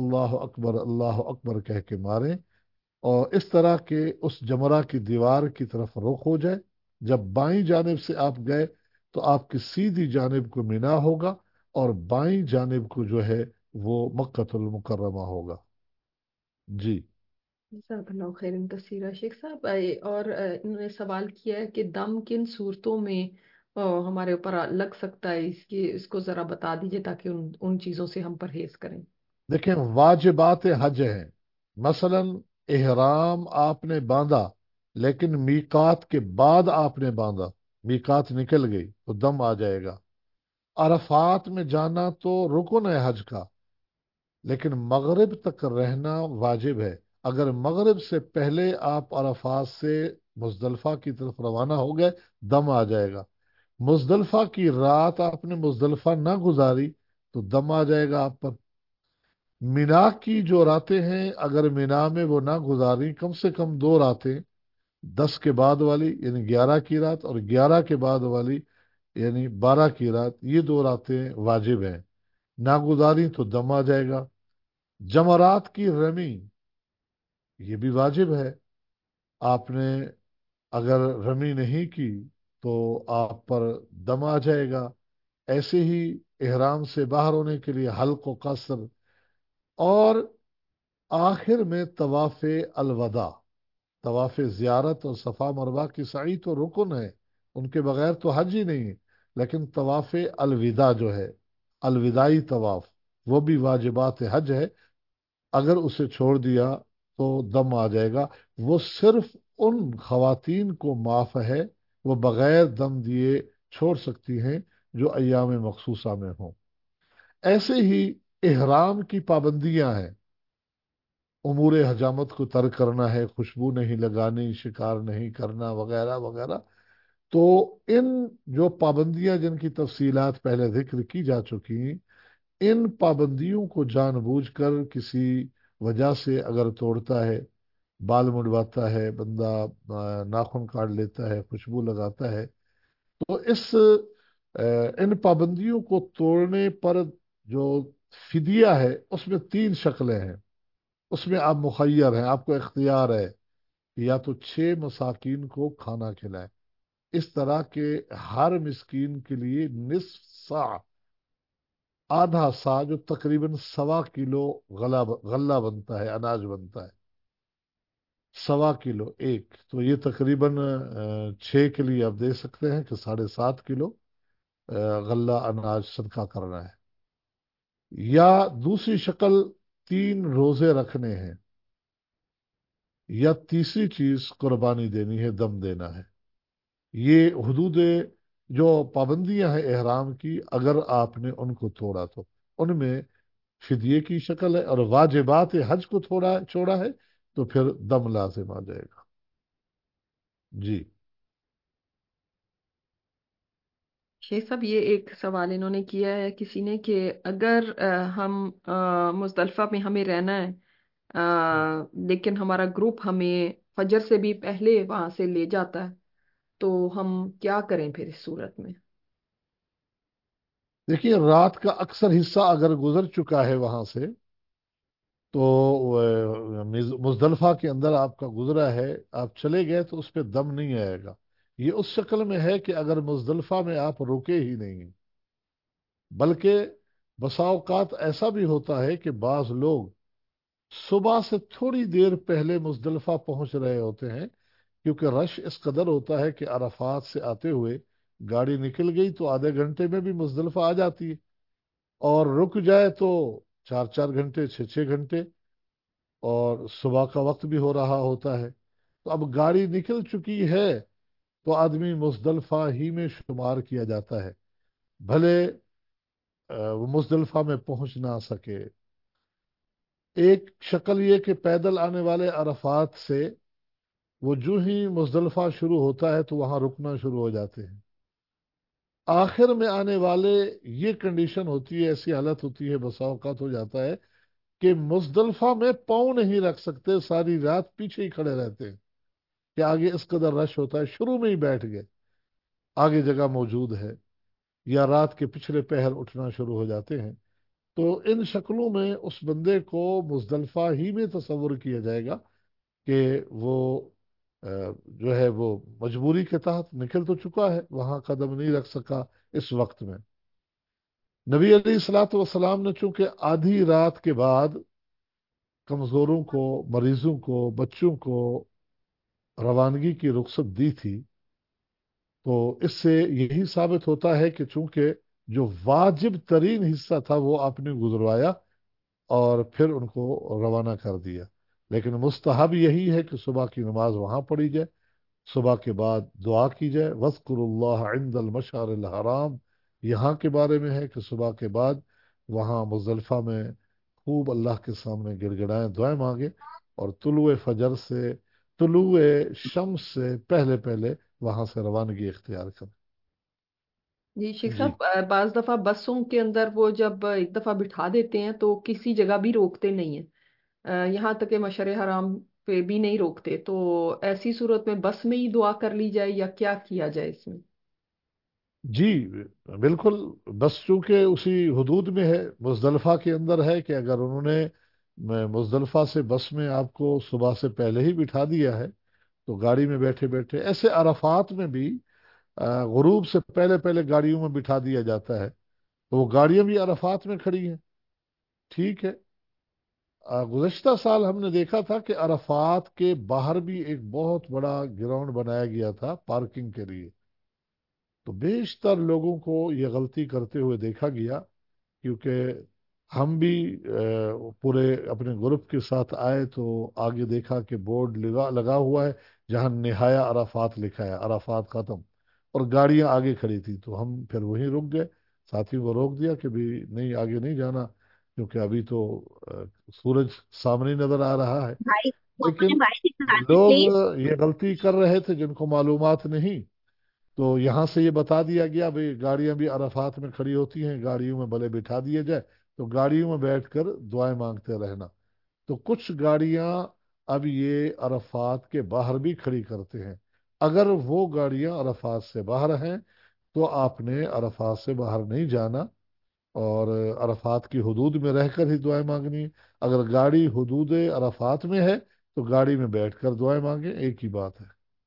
اللہ اکبر کہہ کے ماریں، اور اس طرح کے اس جمرہ کی دیوار کی طرف رخ ہو جائے. جب بائیں جانب سے آپ گئے تو آپ کی سیدھی جانب کو مینا ہوگا، اور بائیں جانب کو جو ہے وہ مکۃ المکرمہ ہوگا. جی. جزاک اللہ خیر کثیر شیخ صاحب، اور انہوں نے سوال کیا ہے کہ دم کن صورتوں میں ہمارے اوپر لگ سکتا ہے، اس کو ذرا بتا دیجیے تاکہ ان چیزوں سے ہم پرہیز کریں۔ دیکھیں، واجبات حج ہیں. مثلا احرام آپ نے باندھا لیکن میقات کے بعد آپ نے باندھا، میقات نکل گئی تو دم آ جائے گا. عرفات میں جانا تو رکن ہے حج کا، لیکن مغرب تک رہنا واجب ہے. اگر مغرب سے پہلے آپ عرفات سے مزدلفہ کی طرف روانہ ہو گئے، دم آ جائے گا. مزدلفہ کی رات آپ نے مزدلفہ نہ گزاری تو دم آ جائے گا آپ پر. مینا کی جو راتیں ہیں اگر مینا میں وہ نہ گزاری، کم سے کم 2 راتیں، 10 کے بعد والی یعنی 11 کی رات، اور 11 کے بعد والی یعنی 12 کی رات، یہ 2 راتیں واجب ہیں. نہ گزاری تو دم آ جائے گا. جمرات کی رمی یہ بھی واجب ہے. آپ نے اگر رمی نہیں کی تو آپ پر دم آ جائے گا. ایسے ہی احرام سے باہر ہونے کے لیے حلق و قصر، اور آخر میں طواف الوداع، طواف زیارت اور صفا مروہ کی سعی تو رکن ہے، ان کے بغیر تو حج ہی نہیں ہے. لیکن طواف الوداع جو ہے، الوداعی طواف، وہ بھی واجبات حج ہے. اگر اسے چھوڑ دیا تو دم آ جائے گا. وہ صرف ان خواتین کو معاف ہے، وہ بغیر دم دیے چھوڑ سکتی ہیں جو ایام مخصوصہ میں ہوں. ایسے ہی احرام کی پابندیاں ہیں. امور حجامت کو ترک کرنا ہے، خوشبو نہیں لگانی، شکار نہیں کرنا، وغیرہ وغیرہ. تو ان جو پابندیاں جن کی تفصیلات پہلے ذکر کی جا چکی ہیں، ان پابندیوں کو جان بوجھ کر کسی وجہ سے اگر توڑتا ہے، بال مڈواتا ہے بندہ، ناخن کاٹ لیتا ہے، خوشبو لگاتا ہے، تو ان پابندیوں کو توڑنے پر جو فدیہ ہے اس میں 3 شکلیں ہیں. اس میں آپ مخیر ہیں، آپ کو اختیار ہے کہ یا تو 6 مساکین کو کھانا کھلائیں. اس طرح کے ہر مسکین کے لیے نصف سا، آدھا سا، جو تقریباً 1.25 کلو غلہ بنتا ہے، اناج بنتا ہے. 1.25 کلو ایک، تو یہ تقریباً 6 کے لیے آپ دے سکتے ہیں کہ 7.5 کلو غلہ اناج صدقہ کرنا ہے. یا دوسری شکل 3 روزے رکھنے ہیں. یا تیسری چیز قربانی دینی ہے، دم دینا ہے. یہ حدود جو پابندیاں ہیں احرام کی، اگر آپ نے ان کو توڑا تو ان میں فدیے کی شکل ہے، اور واجبات حج کو چھوڑا ہے تو پھر دم لازم آ جائے گا. جی. شیخ صاحب، یہ ایک سوال انہوں نے کیا ہے کسی نے کہ اگر ہم مزدلفہ میں ہمیں رہنا ہے، لیکن ہمارا گروپ ہمیں فجر سے بھی پہلے وہاں سے لے جاتا ہے، تو ہم کیا کریں پھر اس صورت میں؟ دیکھیے، رات کا اکثر حصہ اگر گزر چکا ہے وہاں سے تو مزدلفہ کے اندر آپ کا گزرا ہے، آپ چلے گئے تو اس پہ دم نہیں آئے گا. یہ اس شکل میں ہے کہ اگر مزدلفہ میں آپ رکے ہی نہیں، بلکہ بسا اوقات ایسا بھی ہوتا ہے کہ بعض لوگ صبح سے تھوڑی دیر پہلے مزدلفہ پہنچ رہے ہوتے ہیں، کیونکہ رش اس قدر ہوتا ہے کہ عرفات سے آتے ہوئے گاڑی نکل گئی تو آدھے گھنٹے میں بھی مزدلفہ آ جاتی ہے، اور رک جائے تو 4 4 گھنٹے 6 6 گھنٹے، اور صبح کا وقت بھی ہو رہا ہوتا ہے۔ تو اب گاڑی نکل چکی ہے تو آدمی مزدلفہ ہی میں شمار کیا جاتا ہے، بھلے وہ مزدلفہ میں پہنچ نہ سکے۔ ایک شکل یہ کہ پیدل آنے والے عرفات سے وہ جو ہی مزدلفہ شروع ہوتا ہے تو وہاں رکنا شروع ہو جاتے ہیں۔ آخر میں آنے والے یہ کنڈیشن ہوتی ہے، ایسی حالت ہوتی ہے، بسا اوقات ہو جاتا ہے کہ مزدلفہ میں پاؤں نہیں رکھ سکتے، ساری رات پیچھے ہی کھڑے رہتے ہیں کہ آگے اس قدر رش ہوتا ہے، شروع میں ہی بیٹھ گئے، آگے جگہ موجود ہے، یا رات کے پچھلے پہر اٹھنا شروع ہو جاتے ہیں۔ تو ان شکلوں میں اس بندے کو مزدلفہ ہی میں تصور کیا جائے گا کہ وہ جو ہے وہ مجبوری کے تحت نکل تو چکا ہے، وہاں قدم نہیں رکھ سکا اس وقت میں۔ نبی علیہ الصلوۃ والسلام نے چونکہ آدھی رات کے بعد کمزوروں کو، مریضوں کو، بچوں کو روانگی کی رخصت دی تھی، تو اس سے یہی ثابت ہوتا ہے کہ چونکہ جو واجب ترین حصہ تھا وہ آپ نے گزروایا اور پھر ان کو روانہ کر دیا، لیکن مستحب یہی ہے کہ صبح کی نماز وہاں پڑھی جائے، صبح کے بعد دعا کی جائے، وَاذْكُرُوا اللَّهَ عِنْدَ الْمَشْعَرِ الْحَرَامِ، یہاں کے بارے میں ہے کہ صبح کے بعد وہاں مزدلفہ میں خوب اللہ کے سامنے گڑ گڑائیں، دعائیں مانگے، اور طلوع فجر سے، طلوع شمس سے پہلے پہلے وہاں سے روانگی اختیار کریں۔ جی شیخ جی صاحب، بعض دفعہ بسوں کے اندر وہ جب ایک دفعہ بٹھا دیتے ہیں تو کسی جگہ بھی روکتے نہیں ہیں، یہاں تک کہ مشر حرام پہ بھی نہیں روکتے، تو ایسی صورت میں بس میں ہی دعا کر لی جائے یا کیا کیا جائے اس میں؟ جی بالکل، بس چونکہ اسی حدود میں ہے، مزدلفہ کے اندر ہے، کہ اگر انہوں نے مزدلفہ سے بس میں آپ کو صبح سے پہلے ہی بٹھا دیا ہے تو گاڑی میں بیٹھے بیٹھے، ایسے عرفات میں بھی غروب سے پہلے پہلے گاڑیوں میں بٹھا دیا جاتا ہے، تو وہ گاڑیاں بھی عرفات میں کھڑی ہیں، ٹھیک ہے۔ گزشتہ سال ہم نے دیکھا تھا کہ عرفات کے باہر بھی ایک بہت بڑا گراؤنڈ بنایا گیا تھا پارکنگ کے لیے، تو بیشتر لوگوں کو یہ غلطی کرتے ہوئے دیکھا گیا، کیونکہ ہم بھی پورے اپنے گروپ کے ساتھ آئے تو آگے دیکھا کہ بورڈ لگا ہوا ہے جہاں نہایا عرفات لکھا ہے، عرفات ختم، اور گاڑیاں آگے کھڑی تھی، تو ہم پھر وہیں رک گئے، ساتھیوں کو روک دیا کہ بھی نہیں، آگے نہیں جانا، کیونکہ ابھی تو سورج سامنے ہی نظر آ رہا ہے۔ بھائی وہ اپنے لیکن بھائی دکھا دیں لوگ پلیز. یہ غلطی کر رہے تھے جن کو معلومات نہیں، تو یہاں سے یہ بتا دیا گیا بھئی گاڑیاں بھی عرفات میں کھڑی ہوتی ہیں، گاڑیوں میں بھلے بٹھا دیے جائے، تو گاڑیوں میں بیٹھ کر دعائیں مانگتے رہنا۔ تو کچھ گاڑیاں اب یہ عرفات کے باہر بھی کھڑی کرتے ہیں، اگر وہ گاڑیاں عرفات سے باہر ہیں تو آپ نے عرفات سے باہر نہیں جانا، اور عرفات کی حدود میں رہ کر ہی دعائیں مانگنی ہے۔ اگر گاڑی حدود عرفات میں ہے تو گاڑی میں بیٹھ کر دعائیں مانگیں، ایک ہی بات ہے۔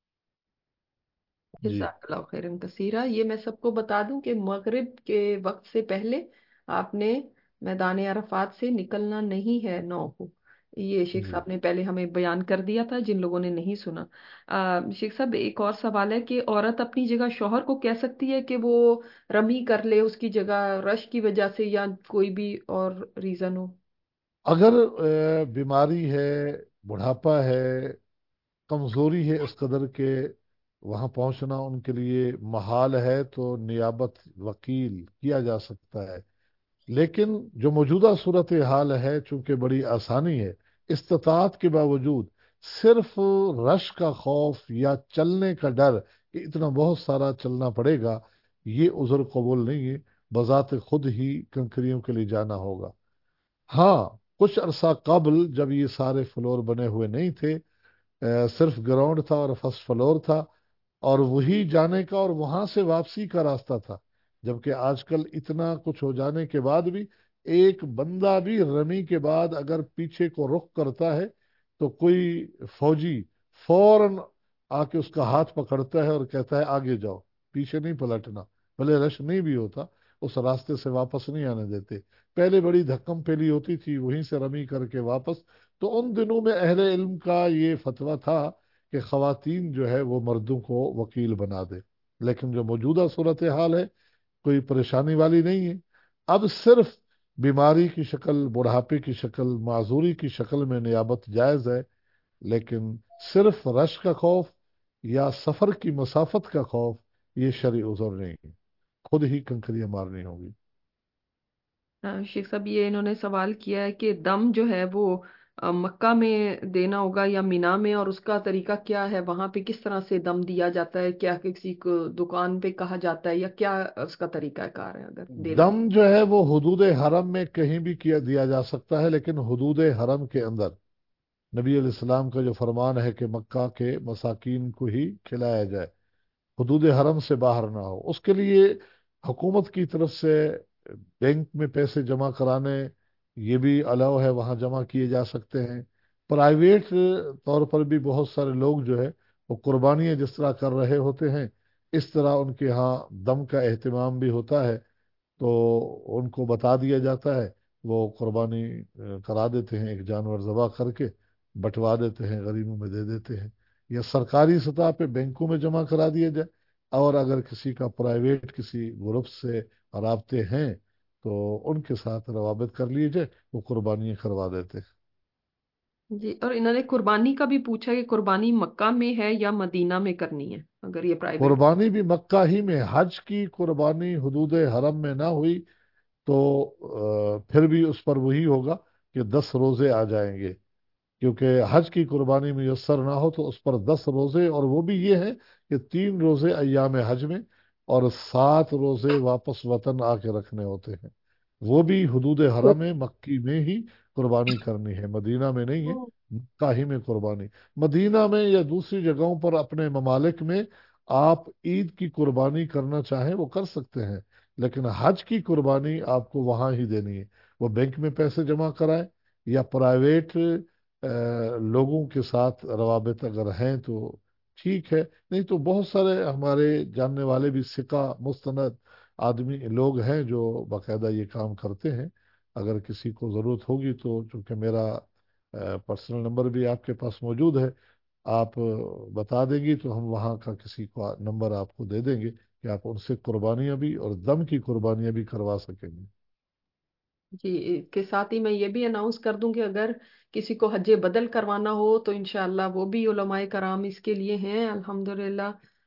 جی جزاک اللہ خیرن کثیرہ، یہ میں سب کو بتا دوں کہ مغرب کے وقت سے پہلے آپ نے میدان عرفات سے نکلنا نہیں ہے 9 کو، یہ شیخ جی صاحب نے پہلے ہمیں بیان کر دیا تھا جن لوگوں نے نہیں سنا۔ شیخ صاحب ایک اور سوال ہے کہ عورت اپنی جگہ شوہر کو کہہ سکتی ہے کہ وہ رمی کر لے اس کی جگہ رش کی وجہ سے، یا کوئی بھی اور ریزن ہو؟ اگر بیماری ہے، بڑھاپا ہے، کمزوری ہے اس قدر کہ وہاں پہنچنا ان کے لیے محال ہے، تو نیابت وکیل کیا جا سکتا ہے، لیکن جو موجودہ صورت حال ہے چونکہ بڑی آسانی ہے، استطاعت کے باوجود صرف رش کا خوف یا چلنے کا ڈر کہ اتنا بہت سارا چلنا پڑے گا، یہ عذر قبول نہیں ہے، بذات خود ہی کنکریوں کے لیے جانا ہوگا۔ ہاں، کچھ عرصہ قبل جب یہ سارے فلور بنے ہوئے نہیں تھے، صرف گراؤنڈ تھا اور فرسٹ فلور تھا، اور وہی جانے کا اور وہاں سے واپسی کا راستہ تھا، جبکہ آج کل اتنا کچھ ہو جانے کے بعد بھی ایک بندہ بھی رمی کے بعد اگر پیچھے کو رخ کرتا ہے تو کوئی فوجی فوراً آ کے اس کا ہاتھ پکڑتا ہے اور کہتا ہے آگے جاؤ، پیچھے نہیں پلٹنا، بھلے رش نہیں بھی ہوتا، اس راستے سے واپس نہیں آنے دیتے. پہلے بڑی دھکم پیلی ہوتی تھی، وہیں سے رمی کر کے واپس. تو ان دنوں میں اہل علم کا یہ فتویٰ تھا کہ خواتین جو ہے وہ مردوں کو وکیل بنا دے. لیکن جو موجودہ صورتحال ہے کوئی پریشانی والی نہیں ہے. اب صرف بیماری کی شکل، بڑھاپے کی شکل، معذوری کی شکل میں نیابت جائز ہے، لیکن صرف رش کا خوف یا سفر کی مسافت کا خوف یہ شرعی عذر نہیں ہے. خود ہی کنکریاں مارنی ہوگی. شیخ صاحب یہ انہوں نے سوال کیا ہے کہ دم جو ہے وہ مکہ میں دینا ہوگا یا مینا میں، اور اس کا طریقہ کیا ہے، وہاں پہ کس طرح سے دم دیا جاتا ہے، کیا کسی کو دکان پہ کہا جاتا ہے یا کیا اس کا طریقہ کار ہے اگر دینا دم ہو؟ جو ہے وہ حدود حرم میں کہیں بھی کیا دیا جا سکتا ہے، لیکن حدود حرم کے اندر نبی علیہ السلام کا جو فرمان ہے کہ مکہ کے مساکین کو ہی کھلایا جائے، حدود حرم سے باہر نہ ہو. اس کے لیے حکومت کی طرف سے بینک میں پیسے جمع کرانے یہ بھی الاؤ ہے، وہاں جمع کیے جا سکتے ہیں. پرائیویٹ طور پر بھی بہت سارے لوگ جو ہے وہ قربانیاں جس طرح کر رہے ہوتے ہیں، اس طرح ان کے ہاں دم کا اہتمام بھی ہوتا ہے. تو ان کو بتا دیا جاتا ہے، وہ قربانی کرا دیتے ہیں، ایک جانور ذبح کر کے بٹوا دیتے ہیں، غریبوں میں دے دیتے ہیں، یا سرکاری سطح پہ بینکوں میں جمع کرا دیا جائے. اور اگر کسی کا پرائیویٹ کسی گروپ سے رابطے ہیں تو ان کے ساتھ روابط کر لیے جائے، وہ قربانیاں کروا دیتے ہیں. جی، اور انہوں نے قربانی کا بھی پوچھا کہ قربانی مکہ میں ہے یا مدینہ میں کرنی ہے اگر یہ پرائیویٹ ہو۔ قربانی بھی مکہ ہی میں. حج کی قربانی حدود حرم میں نہ ہوئی تو پھر بھی اس پر وہی ہوگا کہ 10 روزے آ جائیں گے. کیونکہ حج کی قربانی میسر نہ ہو تو اس پر 10 روزے، اور وہ بھی یہ ہے کہ 3 روزے ایام حج میں اور 7 روزے واپس وطن آ کے رکھنے ہوتے ہیں. وہ بھی حدود حرم میں مکی میں ہی قربانی کرنی ہے، مدینہ میں نہیں ہے. مکہ ہی میں قربانی. مدینہ میں یا دوسری جگہوں پر اپنے ممالک میں آپ عید کی قربانی کرنا چاہیں وہ کر سکتے ہیں، لیکن حج کی قربانی آپ کو وہاں ہی دینی ہے. وہ بینک میں پیسے جمع کرائیں یا پرائیویٹ لوگوں کے ساتھ روابط اگر ہیں تو ٹھیک ہے. نہیں تو بہت سارے ہمارے جاننے والے بھی ثقہ مستند آدمی لوگ ہیں جو باقاعدہ یہ کام کرتے ہیں. اگر کسی کو ضرورت ہوگی تو چونکہ میرا پرسنل نمبر بھی آپ کے پاس موجود ہے، آپ بتا دیں گی تو ہم وہاں کا کسی کو نمبر آپ کو دے دیں گے کہ آپ ان سے قربانیاں بھی اور دم کی قربانیاں بھی کروا سکیں گے. جی، اس کے ساتھ ہی میں یہ بھی اناؤنس کر دوں کہ اگر کسی کو حج بدل کروانا ہو تو انشاءاللہ وہ بھی علماء کرام اس کے لیے ہیں الحمدللہ.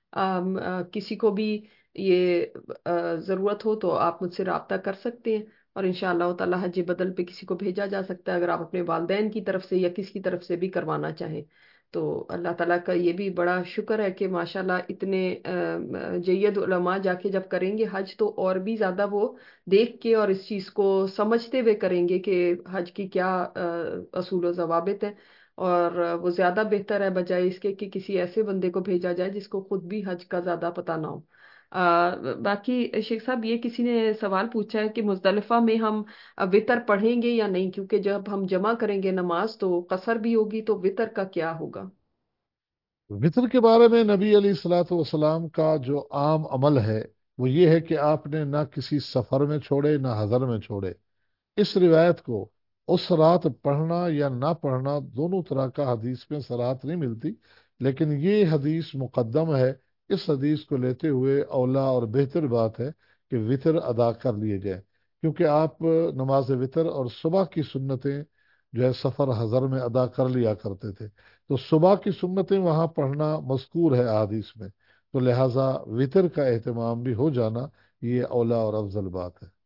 کسی کو بھی یہ ضرورت ہو تو آپ مجھ سے رابطہ کر سکتے ہیں، اور انشاءاللہ تعالی حج بدل پہ کسی کو بھیجا جا سکتا ہے اگر آپ اپنے والدین کی طرف سے یا کسی کی طرف سے بھی کروانا چاہیں. تو اللہ تعالیٰ کا یہ بھی بڑا شکر ہے کہ ماشاءاللہ اتنے جید علماء جا کے جب کریں گے حج تو اور بھی زیادہ وہ دیکھ کے اور اس چیز کو سمجھتے ہوئے کریں گے کہ حج کی کیا اصول و ضوابط ہیں. اور وہ زیادہ بہتر ہے بجائے اس کے کہ کسی ایسے بندے کو بھیجا جائے جس کو خود بھی حج کا زیادہ پتہ نہ ہو. باقی شیخ صاحب یہ کسی نے سوال پوچھا ہے کہ مزدلفہ میں ہم وطر پڑھیں گے یا نہیں، کیونکہ جب ہم جمع کریں گے نماز تو قصر بھی ہوگی، تو وطر کا کیا ہوگا؟ وطر کے بارے میں نبی علیہ الصلوۃ والسلام کا جو عام عمل ہے وہ یہ ہے کہ آپ نے نہ کسی سفر میں چھوڑے نہ حضر میں چھوڑے. اس روایت کو اس رات پڑھنا یا نہ پڑھنا دونوں طرح کا حدیث میں صراحت نہیں ملتی، لیکن یہ حدیث مقدم ہے. اس حدیث کو لیتے ہوئے اولا اور بہتر بات ہے کہ وطر ادا کر لیے جائے، کیونکہ آپ نماز وطر اور صبح کی سنتیں جو ہے سفر حضر میں ادا کر لیا کرتے تھے. تو صبح کی سنتیں وہاں پڑھنا مذکور ہے حدیث میں، تو لہٰذا وطر کا اہتمام بھی ہو جانا یہ اولا اور افضل بات ہے.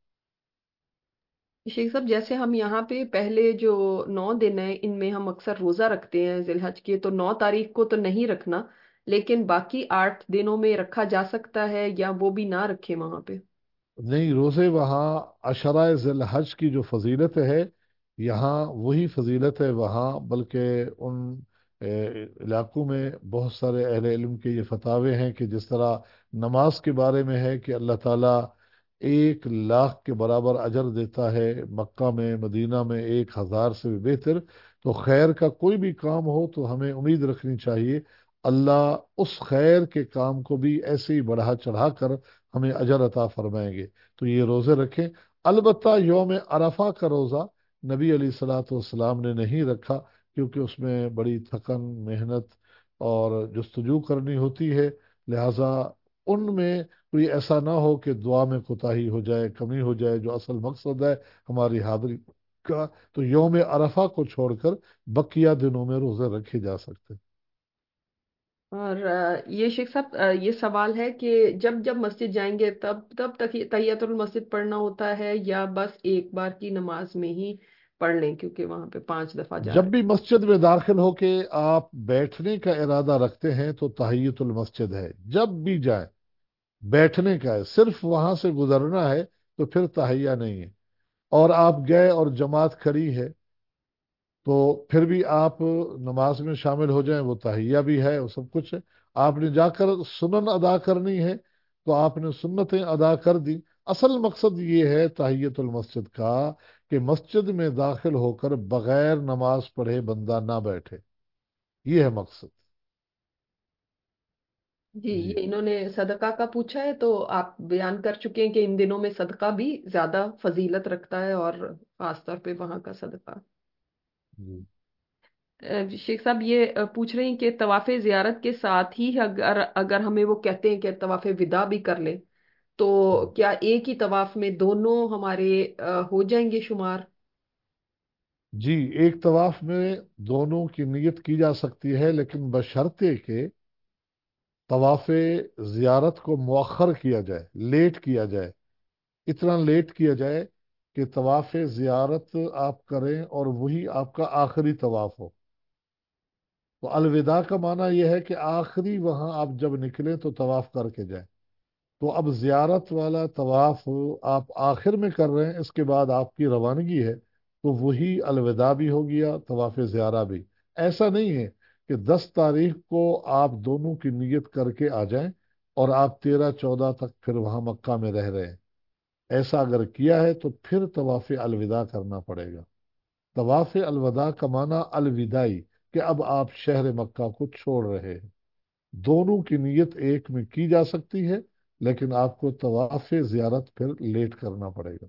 شیخ صاحب جیسے ہم یہاں پہ پہلے جو 9 دن ہیں ان میں ہم اکثر روزہ رکھتے ہیں ذی الحج کے، تو 9 تاریخ کو تو نہیں رکھنا، لیکن باقی 8 دنوں میں رکھا جا سکتا ہے یا وہ بھی نہ رکھے وہاں پہ؟ نہیں، روزے وہاں عشرہ ذی الحج کی جو فضیلت ہے یہاں وہی فضیلت ہے وہاں، بلکہ ان علاقوں میں بہت سارے اہل علم کے یہ فتاوے ہیں کہ جس طرح نماز کے بارے میں ہے کہ اللہ تعالیٰ 1,00,000 کے برابر اجر دیتا ہے، مکہ میں مدینہ میں 1,000 سے بھی بہتر. تو خیر کا کوئی بھی کام ہو تو ہمیں امید رکھنی چاہیے اللہ उस खैर के काम को भी ऐसे ही बढ़ा चढ़ा कर हमें अजर अता फरमाएंगे। तो ये रोज़े रखें। अलबत्ता यौम अरफा का रोज़ा नबी अलैहिस्सलाम ने नहीं रखा, क्योंकि उसमें बड़ी थकन, मेहनत और जस्तजू करनी होती है। लिहाजा उनमें कोई ऐसा ना हो कि दुआ में कोताही हो जाए, कमी हो जाए, जो असल मकसद है हमारी हाजिरी का। तो यौम अरफा को छोड़कर बकिया दिनों में रोज़े रखे जा सकते हैं। और ये शेख साहब, ये सवाल है कि जब जब मस्जिद जाएंगे तब तब तक तहियतुल मस्जिद पढ़ना होता है, या बस एक बार की नमाज में ही पढ़ लें क्योंकि वहां पे 5 दफा जा जब रहे भी मस्जिद में दाखिल होके आप बैठने का इरादा रखते हैं तो तहियतुल मस्जिद है। जब भी जाए बैठने का है, सिर्फ वहां से गुजरना है, तो फिर तहिया नहीं है। और आप गए और जमात खड़ी है, तो फिर भी आप नमाज में शामिल हो जाएं, वो तहिया भी है, वो सब कुछ है। आपने जाकर सुनन अदा करनी है, तो आपने सुन्नतें अदा कर दी। असल मकसद ये है तहियतुल मस्जिद का कि मस्जिद में दाखिल होकर बगैर नमाज पढ़े बंदा ना बैठे। ये है मकसद। हैं। जी, जी। ये इन्होंने सदका का पूछा है, तो आप बयान कर चुके हैं कि इन दिनों में सदका भी ज्यादा फजीलत रखता है, और खासतौर पे वहां का सदका। जी। शेख साहब ये पूछ रहे हैं कि तवाफे जियारत के साथ ही अगर अगर हमें वो कहते हैं कि तवाफे विदा भी कर ले, तो हम्म। क्या एक ही तवाफ में दोनों हमारे हो जाएंगे शुमार? जी, एक तवाफ में दोनों की नियत की जा सकती है, लेकिन बशर्ते के तवाफ़े ज़ियारत को मुअख्खर किया जाए, लेट किया जाए। इतना लेट किया जाए कि तवाफ़े ज़ियारत आप करें और वही आपका आखिरी तवाफ हो। तो अलविदा का माना यह है कि आखिरी वहां आप जब निकलें तो तवाफ करके जाएं। तो अब ज़ियारत वाला तवाफ आप आखिर में कर रहे हैं, इसके बाद आपकी रवानगी है, तो वही अलविदा भी हो गया, तवाफ ज़ियारा भी। ऐसा नहीं है कि 10 तारीख को आप दोनों की नियत करके आ जाएं और आप 13-14 तक फिर वहां मक्का में रह रहे हैं। ऐसा अगर किया है तो फिर तवाफ अलविदा करना पड़ेगा। तवाफ अलविदा का माना अलविदाई, कि अब आप शहर मक्का को छोड़ रहे हैं। दोनों की नीयत एक में की जा सकती है, लेकिन आपको तवाफ जियारत फिर लेट करना पड़ेगा।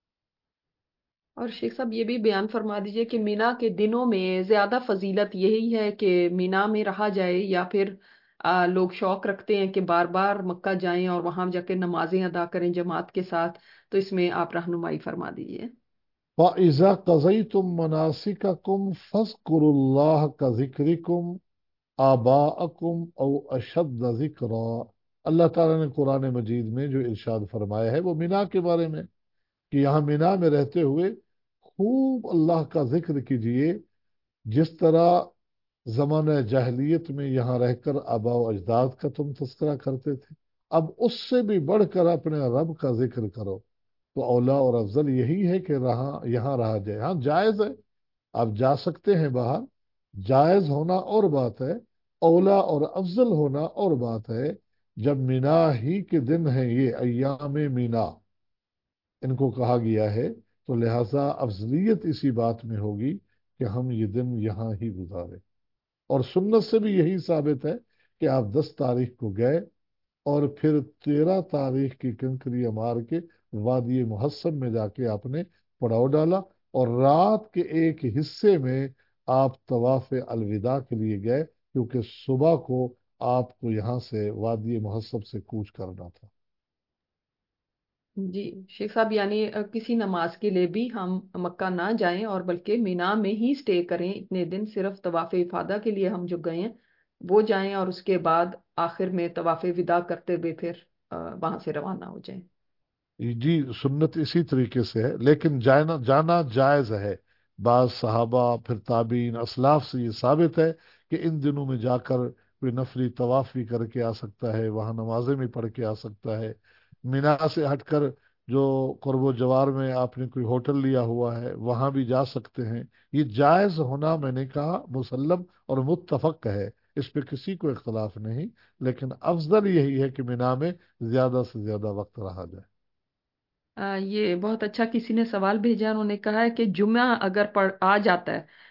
और शेख साहब ये भी बयान फरमा दीजिए कि मीना के दिनों में ज्यादा फजीलत यही है कि मीना में रहा जाए, या फिर लोग शौक रखते हैं कि बार बार मक्का जाएं और वहां जाके नमाजें अदा करें जमात के साथ? तो इसमें आप रहनुमाई फरमा दीजिए। फ़इज़ा क़ज़यतुम मनासिककुम फ़ज़्कुरुल्लाह कज़िक्रिकुम आबाअकुम औ अशद्द ज़िक्रा। अल्लाह ताला ने कुरान मजीद में जो इरशाद फरमाया है वो मिना के बारे में, कि यहाँ मिना में रहते हुए खूब अल्लाह का जिक्र कीजिए, जिस तरह जमाना जाहिलियत में यहाँ रहकर आबा व अजदाद का तुम तस्करा करते थे, अब उससे भी बढ़कर अपने रब का जिक्र करो। तो औला और अफजल यही है कि रहा यहाँ रहा जाए। हाँ, जायज है, आप जा सकते हैं बाहर, जायज होना और बात है, औला और अफजल होना और बात है। जब मीना ही के दिन है, ये अय्याम मीना इनको कहा गया है, तो लिहाजा अफजलियत इसी बात में होगी कि हम ये दिन यहाँ ही गुजारें। और सुन्नत से भी यही साबित है कि आप 10 तारीख को गए और फिर 13 तारीख की कंकरियां मार के वादी मुहस्सब में जाके आपने पड़ाव डाला, और रात के एक हिस्से में आप तवाफ अलविदा के लिए गए, क्योंकि सुबह को आपको यहाँ से वादी मुहस्सब से कूच करना था। जी शेख साहब, यानी किसी नमाज के लिए भी हम मक्का ना जाएं और बल्कि मीना में ही स्टे करें इतने दिन, सिर्फ तवाफ़े इफादा के लिए हम जो गए हैं वो जाएं, और उसके बाद आखिर में तवाफ़े विदा करते हुए फिर वहां से रवाना हो जाएं। जी, सुन्नत इसी तरीके से है, लेकिन जाना जाना जायज है। बाज सहाबा, फिर ताबीन, असलाफ से ये साबित है कि इन दिनों में जाकर कोई नफली तवाफ भी करके आ सकता है, वहां नमाजें भी पढ़ के आ सकता है। मीना से हटकर जो कुर्बो जवार में आपने कोई होटल लिया हुआ है वहां भी जा सकते हैं। ये जायज होना, मैंने कहा, मुसल्लम और मुत्तफक है, इस पे किसी को इख्तलाफ नहीं। लेकिन अफजल यही है कि मीना में ज्यादा से ज्यादा वक्त रहा जाए। ये बहुत अच्छा किसी ने सवाल भेजा, उन्होंने कहा है कि जुम्मा अगर पढ़ आ जाता है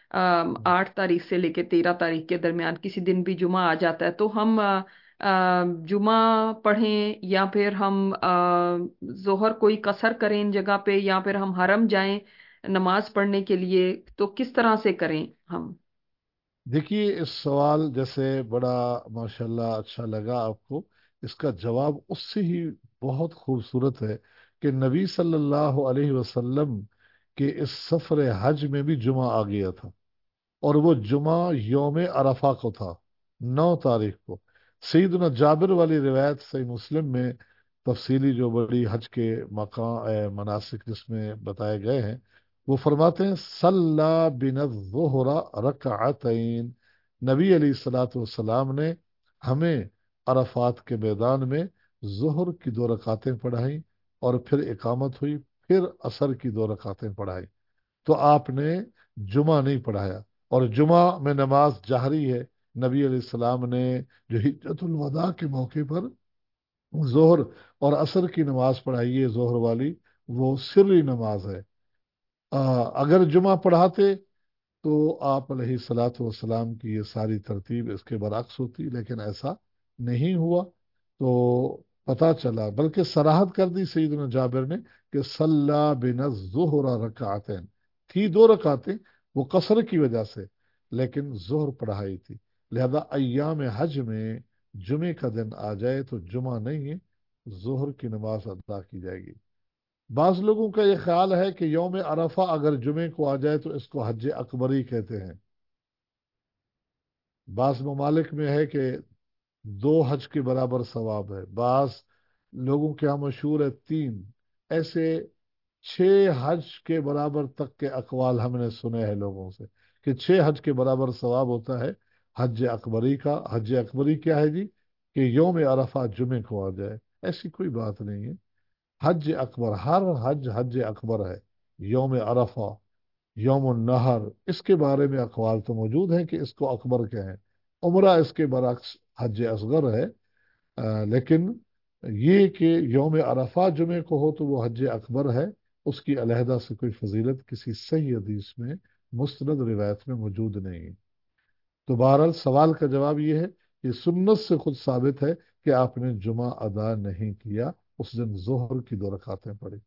8 तारीख से लेकर 13 तारीख के दरमियान किसी दिन भी जुमा आ जाता है, तो हम जुमा पढ़ें या फिर हम जोहर कोई कसर करें इन जगह पे, या फिर हम हरम जाएं नमाज पढ़ने के लिए, तो किस तरह से करें हम? देखिए, इस सवाल जैसे बड़ा माशाल्लाह अच्छा लगा आपको। इसका जवाब उससे ही बहुत खूबसूरत है कि नबी सल्लल्लाहु अलैहि वसल्लम के इस सफर हज में भी जुमा आ गया था। और वो जुमा यौम अरफा को था, 9 तारीख को। सईदना जाबिर वाली रिवायत सही मुस्लिम में तफसीली जो बड़ी हज के मनासिक जिसमें बताए गए हैं, वो फरमाते हैं सल्ला बिन ज़ुहरा रकअतैन। नबी अलैहिस्सलातु वस्सलाम ने हमें अरफात के मैदान में ज़ुहर की 2 रकातें पढ़ाई, और फिर इकामत हुई, फिर असर की 2 रकातें पढ़ाई। तो आपने जुमा नहीं पढ़ाया। और जुमा में नमाज जाहरी है। नबी अलैहिस्सलाम ने जो हिज्जतुल वदा के मौके पर जोहर और असर की नमाज पढ़ाई है, जोहर वाली, वो सिर्री नमाज है। अगर जुमा पढ़ाते तो आप अलैहिस्सलातु वस्सलाम की ये सारी तरतीब इसके बरअक्स होती, लेकिन ऐसा नहीं हुआ। तो पता चला, बल्कि सराहत कर दी सईदना जाबिर ने कि सल्ला बिन ज़ुहरा रकातैन। थी 2 रकातें, वो कसर की वजह से, लेकिन जोहर पढ़ाई थी। लिहाजा अय्याम हज में जुमे का दिन आ जाए तो जुमा नहीं है, जोहर की नमाज अदा की जाएगी। बाज लोगों का ये ख्याल है कि यौम अरफा अगर जुमे को आ जाए तो इसको हज अकबरी कहते हैं। बाज ममालिक में है कि 2 हज के बराबर सवाब है। बाज लोगों के यहाँ मशहूर है 3। ऐसे 6 हज के बराबर तक के अकवाल हमने सुने हैं लोगों से कि 6 हज के बराबर सवाब होता है हज अकबरी का। हज अकबरी क्या है जी? कि यौम अरफा जुमे को आ जाए। ऐसी कोई बात नहीं है। हज अकबर, हर हज हज अकबर है। यौम अरफा, यौम नहर, इसके बारे में अकवाल तो मौजूद हैं कि इसको अकबर कहें। उम्रा इसके बरअक्स हज असगर है। लेकिन ये कि यौम अरफा जुमे को हो तो वो हज अकबर है, उसकी अलहदा से कोई फजीलत किसी सही हदीस में, मुस्तनद रिवायत में मौजूद नहीं है। तो बहरहाल सवाल का जवाब ये है कि सुन्नत से खुद साबित है कि आपने जुमा अदा नहीं किया, उस दिन जोहर की 2 रकातें पढ़ी।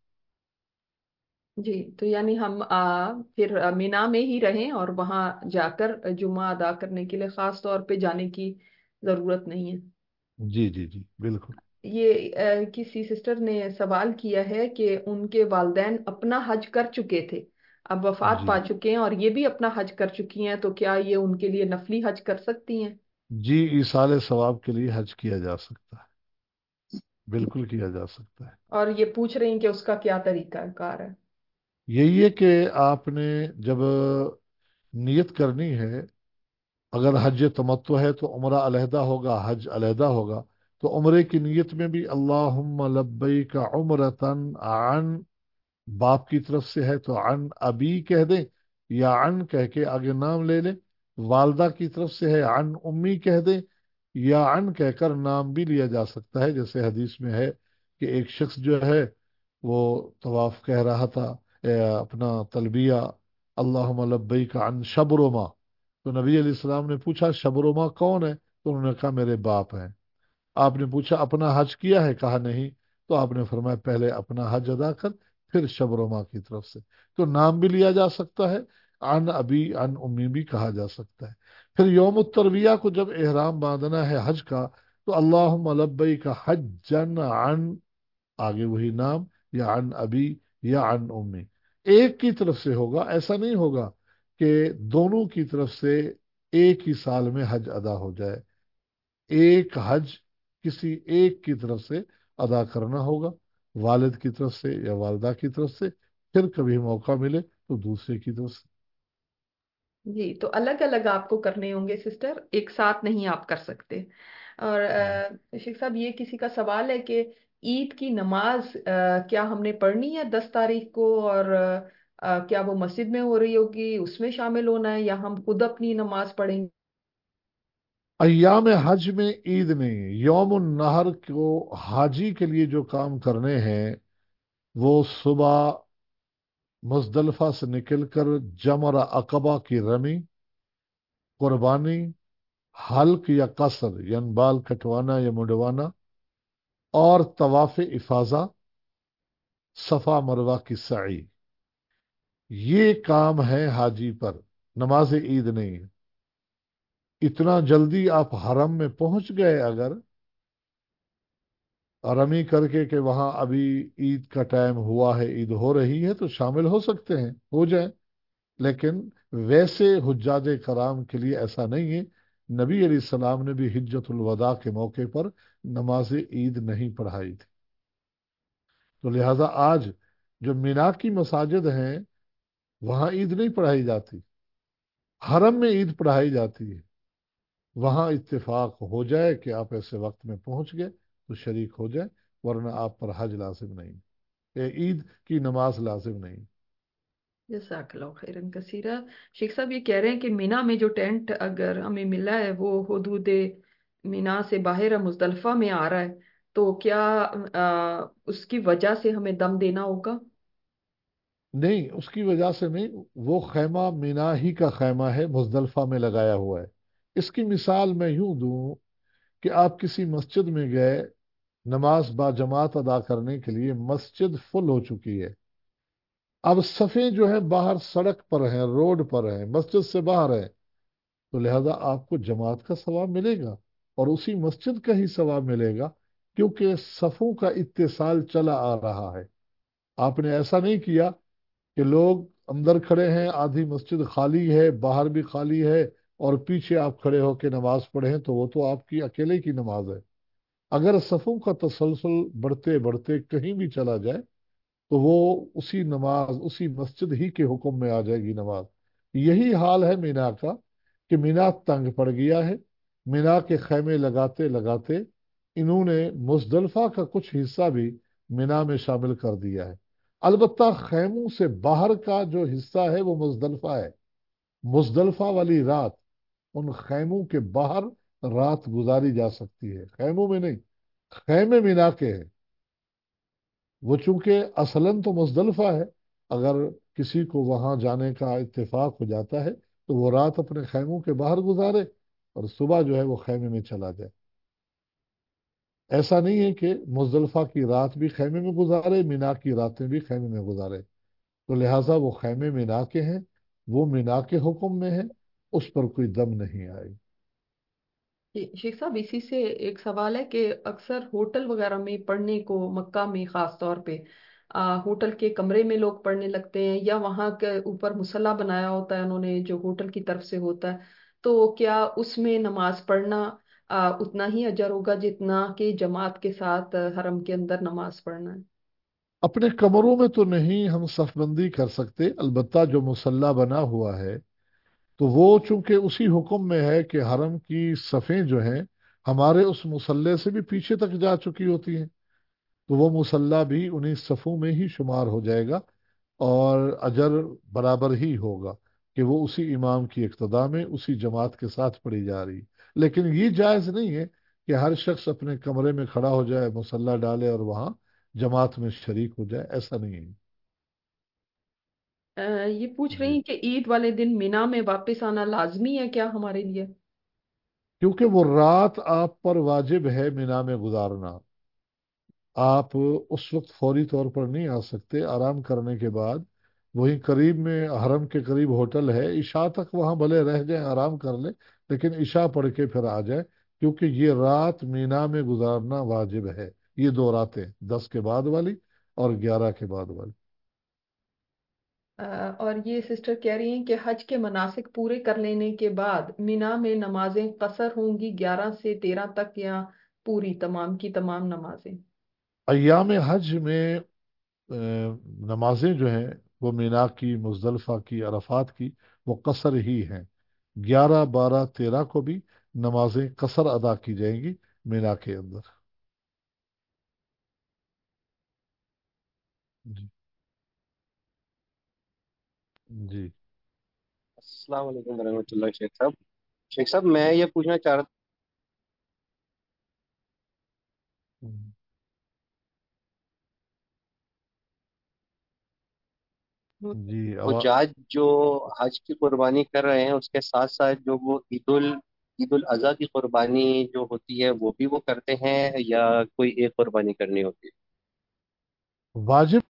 जी, तो यानी हम फिर मीना में ही रहें और वहां जाकर जुमा अदा करने के लिए खास तौर पे जाने की जरूरत नहीं है। जी जी जी, बिल्कुल। ये किसी सिस्टर ने सवाल किया है कि उनके वालिदैन अपना हज कर चुके थे, अब वफात जी पा चुके हैं और ये भी अपना हज कर चुकी हैं, तो क्या ये उनके लिए नफली हज कर सकती हैं? जी, ईसाल सवाब के लिए हज किया जा सकता है, बिल्कुल किया जा सकता है। और ये पूछ रही हैं कि उसका क्या तरीका कार है? यही है कि आपने जब नियत करनी है, अगर हज तमत्तु है तो उम्रा अलहदा होगा, हज अलहदा होगा। तो उम्रे की नियत में भी अल्लाहुम्मा लब्बैक उम्रतन अन, बाप की तरफ से है तो अन अबी कह दें, या अन कह के आगे नाम ले लें। वालदा की तरफ से है अन उम्मी कह दें, या अन कहकर नाम भी लिया जा सकता है। जैसे हदीस में है कि एक शख्स जो है वो तवाफ कह रहा था, अपना तलबिया, अल्लाहुम्मा लब्बैक अन शबरुमा। तो नबी अलैहिस्सलाम ने पूछा शबरुमा कौन है? तो उन्होंने कहा मेरे बाप हैं। आपने पूछा अपना हज किया है? कहा नहीं। तो आपने फरमाया पहले अपना हज अदा कर, फिर शबरमा की तरफ से। तो नाम भी लिया जा सकता है, अन अबी अन उम्मी भी कहा जा सकता है। फिर यौम तरबिया को जब एहराम बांधना है हज का, तो अल्लाहुम्मा लब्बैक हज्जन अन, आगे वही नाम, या अन अबी या अन उम्मी। एक की तरफ से होगा, ऐसा नहीं होगा कि दोनों की तरफ से एक ही साल में हज अदा हो जाए। एक हज किसी एक की तरफ से अदा करना होगा, वालिद की तरफ से या वालदा की तरफ से, फिर कभी मौका मिले तो दूसरे की तरफ से। जी, तो अलग अलग आपको करने होंगे सिस्टर, एक साथ नहीं आप कर सकते। और शेख साहब, ये किसी का सवाल है कि ईद की नमाज क्या हमने पढ़नी है 10 तारीख को, और क्या वो मस्जिद में हो रही होगी उसमें शामिल होना है, या हम खुद अपनी नमाज पढ़ेंगे? अय्याम हज में ईद नहीं, यौम नहर को हाजी के लिए जो काम करने हैं वो सुबह मुजदलफा से निकलकर जमर अकबा की रमी, कुर्बानी, हल्क या कसर यानी बाल कटवाना या मुंडवाना, और तवाफ इफाजा, सफा मरवा की सई, ये काम है हाजी पर, नमाज ईद नहीं है। इतना जल्दी आप हरम में पहुंच गए अगर, रमी करके कि वहां अभी ईद का टाइम हुआ है, ईद हो रही है, तो शामिल हो सकते हैं, हो जाए। लेकिन वैसे हुज्जाज कराम के लिए ऐसा नहीं है। नबी अलैहि सलाम ने भी हिज्जतुल वदा के मौके पर नमाज ईद नहीं पढ़ाई थी। तो लिहाजा आज जो मीना की मसाजिद हैं वहां ईद नहीं पढ़ाई जाती, हरम में ईद पढ़ाई जाती है। वहां इत्तेफाक हो जाए कि आप ऐसे वक्त में पहुंच गए तो शरीक हो जाए, वरना आप पर हज लाजिम नहीं, ये ईद की नमाज लाजिम नहीं। जज़ाकल्लाहु खैरन कसीरा। शेख साहब ये कह रहे हैं कि मीना में जो टेंट अगर हमें मिला है वो हुदूद मीना से बाहर है, मुजदलफा में आ रहा है, तो क्या उसकी वजह से हमें दम देना होगा? नहीं, उसकी वजह से नहीं। वो खैमा मीना ही का खैमा है, मुजदलफा में लगाया हुआ है। इसकी मिसाल मैं यूं दूं कि आप किसी मस्जिद में गए, नमाज बाजमात अदा करने के लिए, मस्जिद फुल हो चुकी है। अब सफ़े जो है बाहर सड़क पर हैं, रोड पर हैं, मस्जिद से बाहर है, तो लिहाजा आपको जमात का सवाब मिलेगा, और उसी मस्जिद का ही सवाब मिलेगा, क्योंकि सफ़ों का इत्तिसाल चला आ रहा है। आपने ऐसा नहीं किया कि लोग अंदर खड़े हैं, आधी मस्जिद खाली है, बाहर भी खाली है, और पीछे आप खड़े होकर नमाज पढ़े हैं, तो वो तो आपकी अकेले की नमाज है। अगर सफ़ों का तसलसल बढ़ते बढ़ते कहीं भी चला जाए, तो वो उसी नमाज, उसी मस्जिद ही के हुक्म में आ जाएगी नमाज। यही हाल है मीना का, कि मीना तंग पड़ गया है। मीना के खैमे लगाते लगाते इन्होंने मुजदलफा का कुछ हिस्सा भी मीना में शामिल कर दिया है। अलबत्ता खैमों से बाहर का जो हिस्सा है वो मुजदलफा है। मुजदलफा वाली रात उन खैमों के बाहर रात गुजारी जा सकती है, खैमों में नहीं। खैमे मीना के हैं। वो चूंकि असलन तो मुजदलफा है, अगर किसी को वहां जाने का इत्तेफाक हो जाता है तो वो रात अपने खैमों के बाहर गुजारे, और सुबह जो है वो खैमे में चला जाए। ऐसा नहीं है कि मुजदलफा की रात भी खैमे में गुजारे, मीना की रातें भी खैमे में गुजारे। तो लिहाजा वो खैमे मीना के हैं, वो मीना के हुक्म में है, उस पर कोई दम नहीं आई। शेख साहब इसी से एक सवाल है कि अक्सर होटल वगैरह में पढ़ने को, मक्का में खास तौर पे होटल के कमरे में लोग पढ़ने लगते हैं, या वहां के ऊपर मुसल्ला बनाया होता है उन्होंने जो होटल की तरफ से होता है, तो क्या उसमें नमाज पढ़ना उतना ही अजर होगा जितना कि जमात के साथ हरम के अंदर नमाज पढ़ना है? अपने कमरों में तो नहीं हम सफबंदी कर सकते, अलबत्ता जो मुसल्ला बना हुआ है तो वो चूंकि उसी हुक्म में है कि हरम की सफ़ें जो हैं हमारे उस मुसल्ले से भी पीछे तक जा चुकी होती हैं, तो वो मुसल्ला भी उन्हीं सफ़ों में ही शुमार हो जाएगा, और अजर बराबर ही होगा कि वो उसी इमाम की इक्तदा में उसी जमात के साथ पढ़ी जा रही। लेकिन ये जायज़ नहीं है कि हर शख्स अपने कमरे में खड़ा हो जाए, मुसल्ला डाले और वहाँ जमात में शरीक हो जाए, ऐसा नहीं है। ये पूछ रही जी। हैं कि ईद वाले दिन मिना में वापस आना लाजमी है क्या हमारे लिए? क्योंकि वो रात आप पर वाजिब है मीना में गुजारना। आप उस वक्त फौरी तौर पर नहीं आ सकते, आराम करने के बाद वहीं करीब में, हरम के करीब होटल है, इशा तक वहां भले रह जाए, आराम कर ले, लेकिन इशा पढ़ के फिर आ जाए, क्योंकि ये रात मीना में गुजारना वाजिब है। ये दो रातें, 10 के बाद वाली और 11 के बाद वाली। और ये सिस्टर कह रही हैं कि हज के मनासिक पूरे कर लेने के बाद मिना में नमाजें कसर होंगी 11 से 13 तक, या पूरी तमाम की तमाम नमाजें? अय्याम हज में नमाजें जो हैं वो मीना की, मुजदलफा की, अरफात की, वो कसर ही हैं। 11, 12, 13 को भी नमाजें कसर अदा की जाएंगी मीना के अंदर। जी। जी। अस्सलाम वालेकुम वरहमतुल्लाह शेख साहब। शेख साहब मैं ये पूछना चाह रहा हम्म। जी حجاج جو حج کی قربانی کر رہے ہیں اس کے ساتھ ساتھ جو وہ عید الاضحیٰ کی قربانی جو ہوتی ہے وہ بھی وہ کرتے ہیں یا کوئی ایک قربانی کرنی ہوتی ہے؟ واجب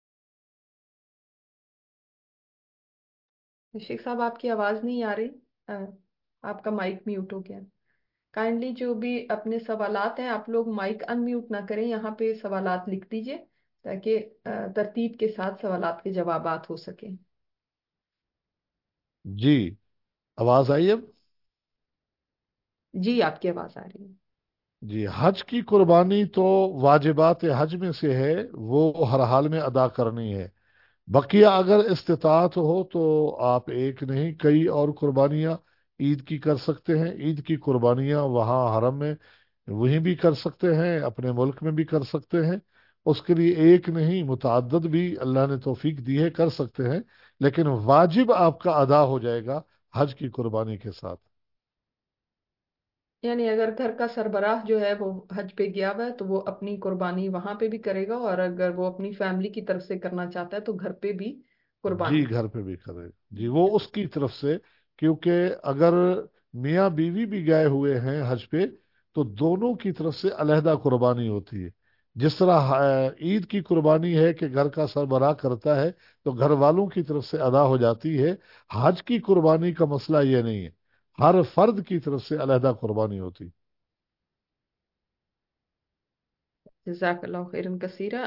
شیخ صاحب آپ کی آواز نہیں آ رہی، آپ کا مائک میوٹ ہو گیا۔ کائنڈلی جو بھی اپنے سوالات ہیں آپ لوگ مائک ان میوٹ نہ کریں، یہاں پہ سوالات لکھ دیجئے تاکہ ترتیب کے ساتھ سوالات کے جوابات ہو سکیں۔ جی آواز آئی اب؟ جی آپ کی آواز آ رہی ہے۔ جی حج کی قربانی تو واجبات حج میں سے ہے، وہ ہر حال میں ادا کرنی ہے۔ بقیہ اگر استطاعت ہو تو آپ ایک نہیں کئی اور قربانیاں عید کی کر سکتے ہیں۔ عید کی قربانیاں وہاں حرم میں وہیں بھی کر سکتے ہیں، اپنے ملک میں بھی کر سکتے ہیں۔ اس کے لیے ایک نہیں متعدد بھی اللہ نے توفیق دی ہے، کر سکتے ہیں، لیکن واجب آپ کا ادا ہو جائے گا حج کی قربانی کے ساتھ۔ یعنی اگر گھر کا سربراہ جو ہے وہ حج پہ گیا ہوا ہے تو وہ اپنی قربانی وہاں پہ بھی کرے گا، اور اگر وہ اپنی فیملی کی طرف سے کرنا چاہتا ہے تو گھر پہ بھی قربانی۔ جی گھر پہ بھی کرے، جی وہ اس کی طرف سے، کیونکہ اگر میاں بیوی بھی گئے ہوئے ہیں حج پہ تو دونوں کی طرف سے علیحدہ قربانی ہوتی ہے۔ جس طرح عید کی قربانی ہے کہ گھر کا سربراہ کرتا ہے تو گھر والوں کی طرف سے ادا ہو جاتی ہے، حج کی قربانی کا مسئلہ یہ نہیں ہے، ہر فرد کی طرف سے علیحدہ قربانی ہوتی۔ جزاک اللہ خیرن کثیرہ۔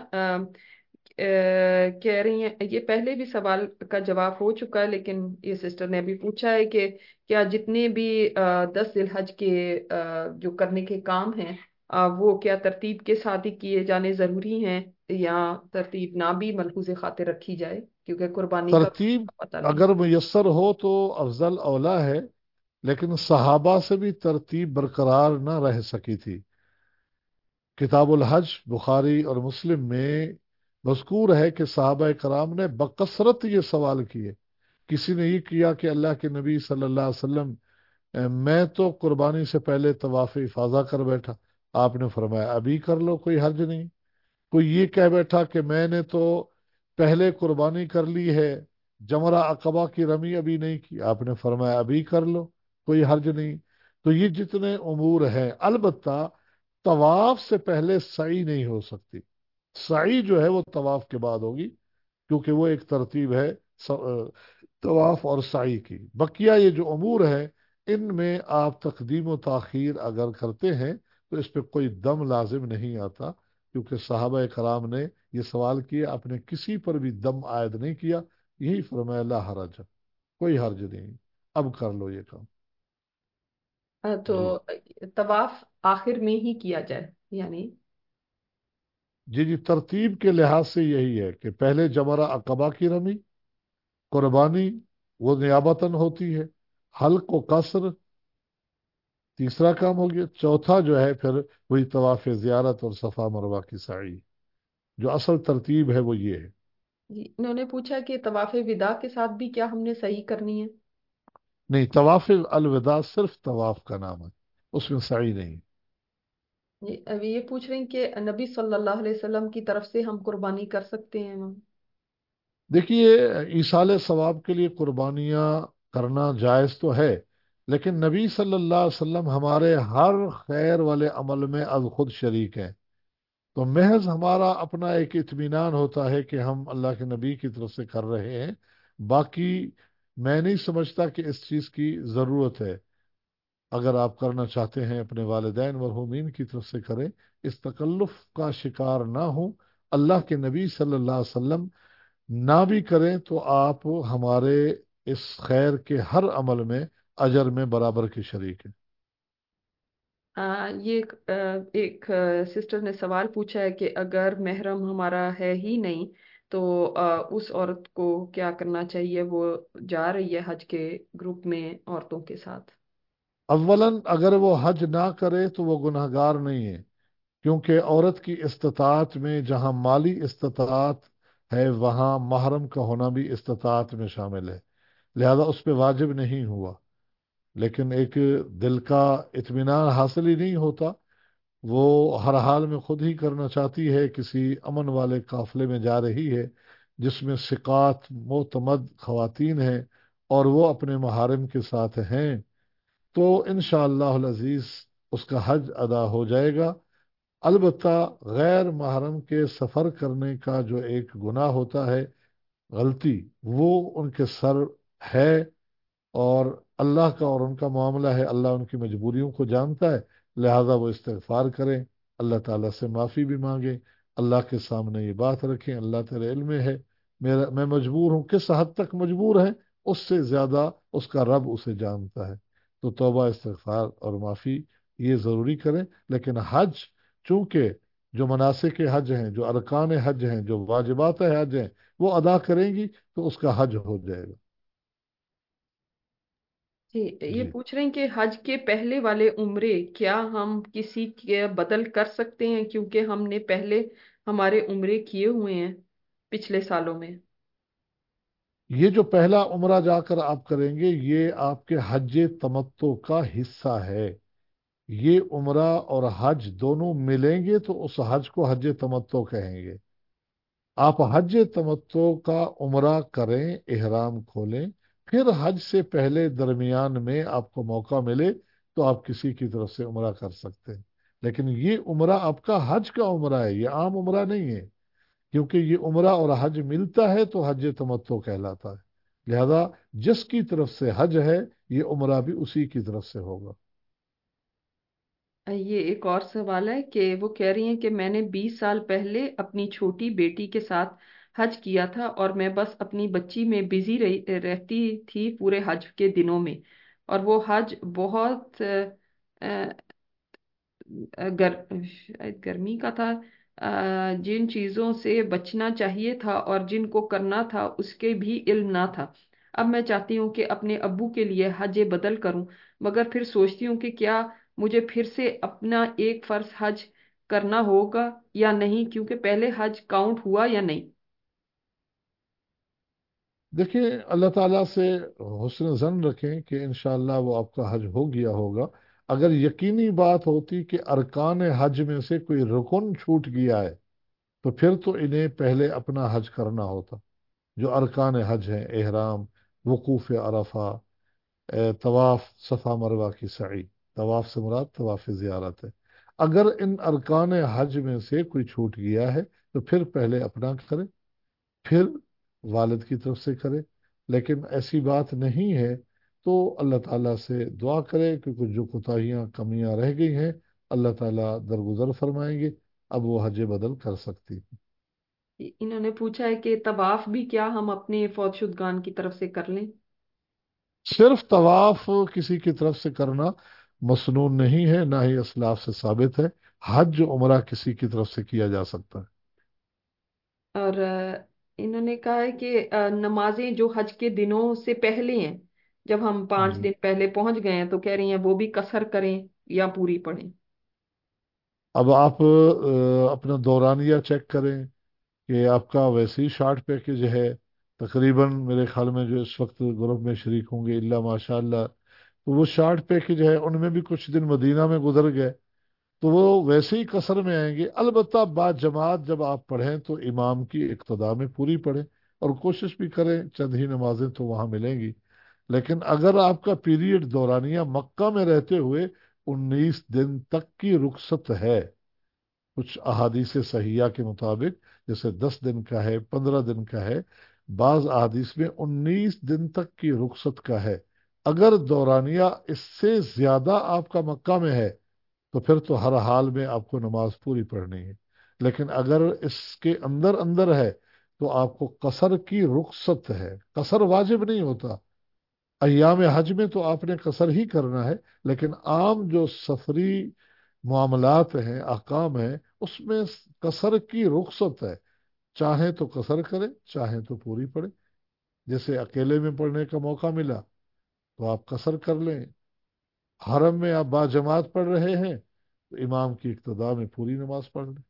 کہہ رہی ہیں یہ پہلے بھی سوال کا جواب ہو چکا ہے، لیکن یہ سسٹر نے ابھی پوچھا ہے کہ کیا جتنے بھی 10 ذی الحج کے جو کرنے کے کام ہیں وہ کیا ترتیب کے ساتھ ہی کیے جانے ضروری ہیں، یا ترتیب نہ بھی ملحوظ خاطر رکھی جائے کیونکہ قربانی کا ترتیب پتہ نہیں۔ اگر میسر ہو تو افضل اولا ہے، لیکن صحابہ سے بھی ترتیب برقرار نہ رہ سکی تھی۔ کتاب الحج بخاری اور مسلم میں مذکور ہے کہ صحابہ کرام نے بکثرت یہ سوال کیے۔ کسی نے یہ کیا کہ اللہ کے نبی صلی اللہ علیہ وسلم، میں تو قربانی سے پہلے طواف افاضہ کر بیٹھا۔ آپ نے فرمایا ابھی کر لو، کوئی حرج نہیں۔ کوئی یہ کہہ بیٹھا کہ میں نے تو پہلے قربانی کر لی ہے، جمرہ عقبہ کی رمی ابھی نہیں کی۔ آپ نے فرمایا ابھی کر لو، کوئی حرج نہیں۔ تو یہ جتنے امور ہیں، البتہ طواف سے پہلے سعی نہیں ہو سکتی۔ سعی جو ہے وہ طواف کے بعد ہوگی، کیونکہ وہ ایک ترتیب ہے طواف اور سعی کی۔ بقیہ یہ جو امور ہیں ان میں آپ تقدیم و تاخیر اگر کرتے ہیں تو اس پہ کوئی دم لازم نہیں آتا، کیونکہ صحابہ کرام نے یہ سوال کیا، آپ نے کسی پر بھی دم عائد نہیں کیا، یہی فرمایا لا حرج، کوئی حرج نہیں، اب کر لو یہ کام۔ تو جی طواف آخر میں ہی کیا جائے یعنی؟ جی جی ترتیب کے لحاظ سے یہی ہے کہ پہلے جمرہ عقبہ کی رمی، قربانی وہ نیابتاً ہوتی ہے، حلق و قصر تیسرا کام ہو گیا، چوتھا جو ہے پھر وہی طواف زیارت اور صفا مروہ کی سعی۔ جو اصل ترتیب ہے وہ یہ ہے۔ جی انہوں نے پوچھا کہ طواف وداع کے ساتھ بھی کیا ہم نے صحیح کرنی ہے؟ نہیں، طواف الوداع صرف طواف کا نام ہے، اس میں سعی نہیں۔ جی ابھی یہ پوچھ رہے ہیں کہ نبی صلی اللہ علیہ وسلم کی طرف سے ہم قربانی کر سکتے ہیں وہاں؟ دیکھیے ایصال ثواب کے لیے قربانیاں کرنا جائز تو ہے، لیکن نبی صلی اللہ علیہ وسلم ہمارے ہر خیر والے عمل میں از خود شریک ہیں، تو محض ہمارا اپنا ایک اطمینان ہوتا ہے کہ ہم اللہ کے نبی کی طرف سے کر رہے ہیں۔ باقی میں نہیں سمجھتا کہ اس چیز کی ضرورت ہے۔ اگر آپ کرنا چاہتے ہیں اپنے والدین مرحومین کی طرف سے کریں، اس تکلف کا شکار نہ ہوں۔ اللہ کے نبی صلی اللہ علیہ وسلم نہ بھی کریں تو آپ ہمارے اس خیر کے ہر عمل میں اجر میں برابر کے شریک ہیں۔ یہ ایک سسٹر نے سوال پوچھا ہے کہ اگر محرم ہمارا ہے ہی نہیں تو اس عورت کو کیا کرنا چاہیے، وہ جا رہی ہے حج کے گروپ میں عورتوں کے ساتھ؟ اولاً اگر وہ حج نہ کرے تو وہ گناہ گار نہیں ہے، کیونکہ عورت کی استطاعت میں جہاں مالی استطاعت ہے وہاں محرم کا ہونا بھی استطاعت میں شامل ہے، لہذا اس پہ واجب نہیں ہوا۔ لیکن ایک دل کا اطمینان حاصل ہی نہیں ہوتا، وہ ہر حال میں خود ہی کرنا چاہتی ہے، کسی امن والے قافلے میں جا رہی ہے जिसमें सिकात मोतमद खवातीन हैं और वो अपने महारम के साथ हैं, तो इंशाअल्लाह अज़ीज़ उसका हज अदा हो जाएगा। अलबत्ता गैर महरम के सफ़र करने का जो एक गुनाह होता है, गलती, वो उनके सर है, और अल्लाह का और उनका मामला है, अल्लाह उनकी मजबूरियों को जानता है। लिहाजा वो इस्तिग़फ़ार करें, अल्लाह ताला से माफ़ी भी मांगें, अल्लाह के सामने ये बात रखें, अल्लाह तेरे इल्म में है, मेरा मैं मजबूर हूँ, किस हद तक मजबूर है उससे ज़्यादा उसका रब उसे जानता है। तो तौबा इस्तिग़फ़ार और माफ़ी ये ज़रूरी करें। लेकिन हज, चूँकि जो मनासिक हज हैं, जो अरकान हज हैं, जो वाजिबात हज हैं, वो अदा करेंगी तो उसका हज हो जाएगा। जी, ये जी, पूछ रहे हैं कि हज के पहले वाले उम्रे क्या हम किसी के बदल कर सकते हैं, क्योंकि हमने पहले हमारे उम्रे किए हुए हैं पिछले सालों में। ये जो पहला उम्रा जाकर आप करेंगे, ये आपके हज तमत्तो का हिस्सा है। ये उम्रा और हज दोनों मिलेंगे तो उस हज को हज तमत्तो कहेंगे। आप हज तमत्तो का उम्रा करें, इहराम खोलें, फिर हज से पहले दरमियान में आपको मौका मिले तो आप किसी की तरफ से उम्रा कर सकते हैं। लेकिन ये उम्रा आपका हज का उम्रा है, ये आम उम्रा नहीं है। क्योंकि ये उम्रा और हज मिलता है तो हज तमत्तो कहलाता है। लिहाजा जिसकी तरफ से हज है, ये उम्रा भी उसी की तरफ से होगा। ये एक और सवाल है कि वो कह रही हैं कि मैंने 20 साल पहले अपनी छोटी बेटी के साथ हज किया था, और मैं बस अपनी बच्ची में बिजी रहती थी पूरे हज के दिनों में। और वो हज बहुत शायद गर्मी का था। जिन चीजों से बचना चाहिए था और जिनको करना था उसके भी इल्म ना था। अब मैं चाहती हूँ कि अपने अब्बू के लिए हज बदल करूं, मगर फिर सोचती हूँ कि क्या मुझे फिर से अपना एक फर्ज हज करना होगा या नहीं, क्योंकि पहले हज काउंट हुआ या नहीं। देखिए, अल्लाह ताला से हुस्न ज़न रखें कि इंशाअल्लाह वो आपका हज हो गया होगा। अगर यकीनी बात होती कि अरकान हज में से कोई रुकन छूट गया है, तो फिर तो इन्हें पहले अपना हज करना होता। जो अरकान हज हैं, एहराम, वकूफ़ अरफा, तवाफ, सफ़ा मरवा की सई, तवाफ से मुराद तवाफ ज़ियारत है। अगर इन अरकान हज में से कोई छूट गया है तो फिर पहले अपना करें, फिर वालिद की तरफ से करे। लेकिन ऐसी बात नहीं है तो अल्लाह ताला से दुआ करे कि कुछ जो कोताहियाँ कमियां रह गई हैं, अल्लाह ताला दरगुजर फरमाएंगे, अब वो हज बदल कर सकती है। इन्होंने पूछा है कि तवाफ भी क्या हम अपने फौतशुदगान की तरफ से कर लें। सिर्फ तवाफ किसी की तरफ से करना मसनून नहीं है, ना ही असलाफ से साबित है। हज उमरा किसी की तरफ से किया जा सकता है। और इन्होंने कहा है कि नमाजें जो हज के दिनों से पहले हैं, जब हम 5 दिन जी, पहले पहुंच गए हैं, तो कह रही हैं वो भी कसर करें या पूरी पढ़ें। अब आप अपना दौरानिया चेक करें कि आपका वैसे ही शार्ट पैकेज है। तकरीबन मेरे ख्याल में जो इस वक्त ग्रुप में शरीक होंगे, इल्ला माशाअल्लाह, तो वो शार्ट पैकेज है, उनमें भी कुछ दिन मदीना में गुजर गए, तो वो वैसे ही कसर में आएंगे। अलबत्ता बाद जमात जब आप पढ़ें तो इमाम की इक्तदा में पूरी पढ़ें, और कोशिश भी करें चंद ही नमाजें तो वहाँ मिलेंगी। लेकिन अगर आपका पीरियड दौरानिया मक्का में रहते हुए 19 दिन तक की रुखसत है, कुछ अहादीस सहिया के मुताबिक, जैसे 10 दिन का है, 15 दिन का है, बाज अहादीस में 19 दिन तक की रुखसत का है। अगर दौरानिया इससे ज्यादा आपका मक्का में है तो फिर तो हर हाल में आपको नमाज पूरी पढ़नी है। लेकिन अगर इसके अंदर अंदर है तो आपको कसर की रुखसत है, कसर वाजिब नहीं होता। अय्याम हज में तो आपने कसर ही करना है। लेकिन आम जो सफरी मामलात हैं, अहकाम हैं, उसमें कसर की रुखसत है। चाहे तो कसर करें, चाहे तो पूरी पढ़े। जैसे अकेले में पढ़ने का मौका मिला तो आप कसर कर लें, हरम में आप बाजमात पढ़ रहे हैं तो इमाम की इक्तदा में पूरी नमाज पढ़ लें।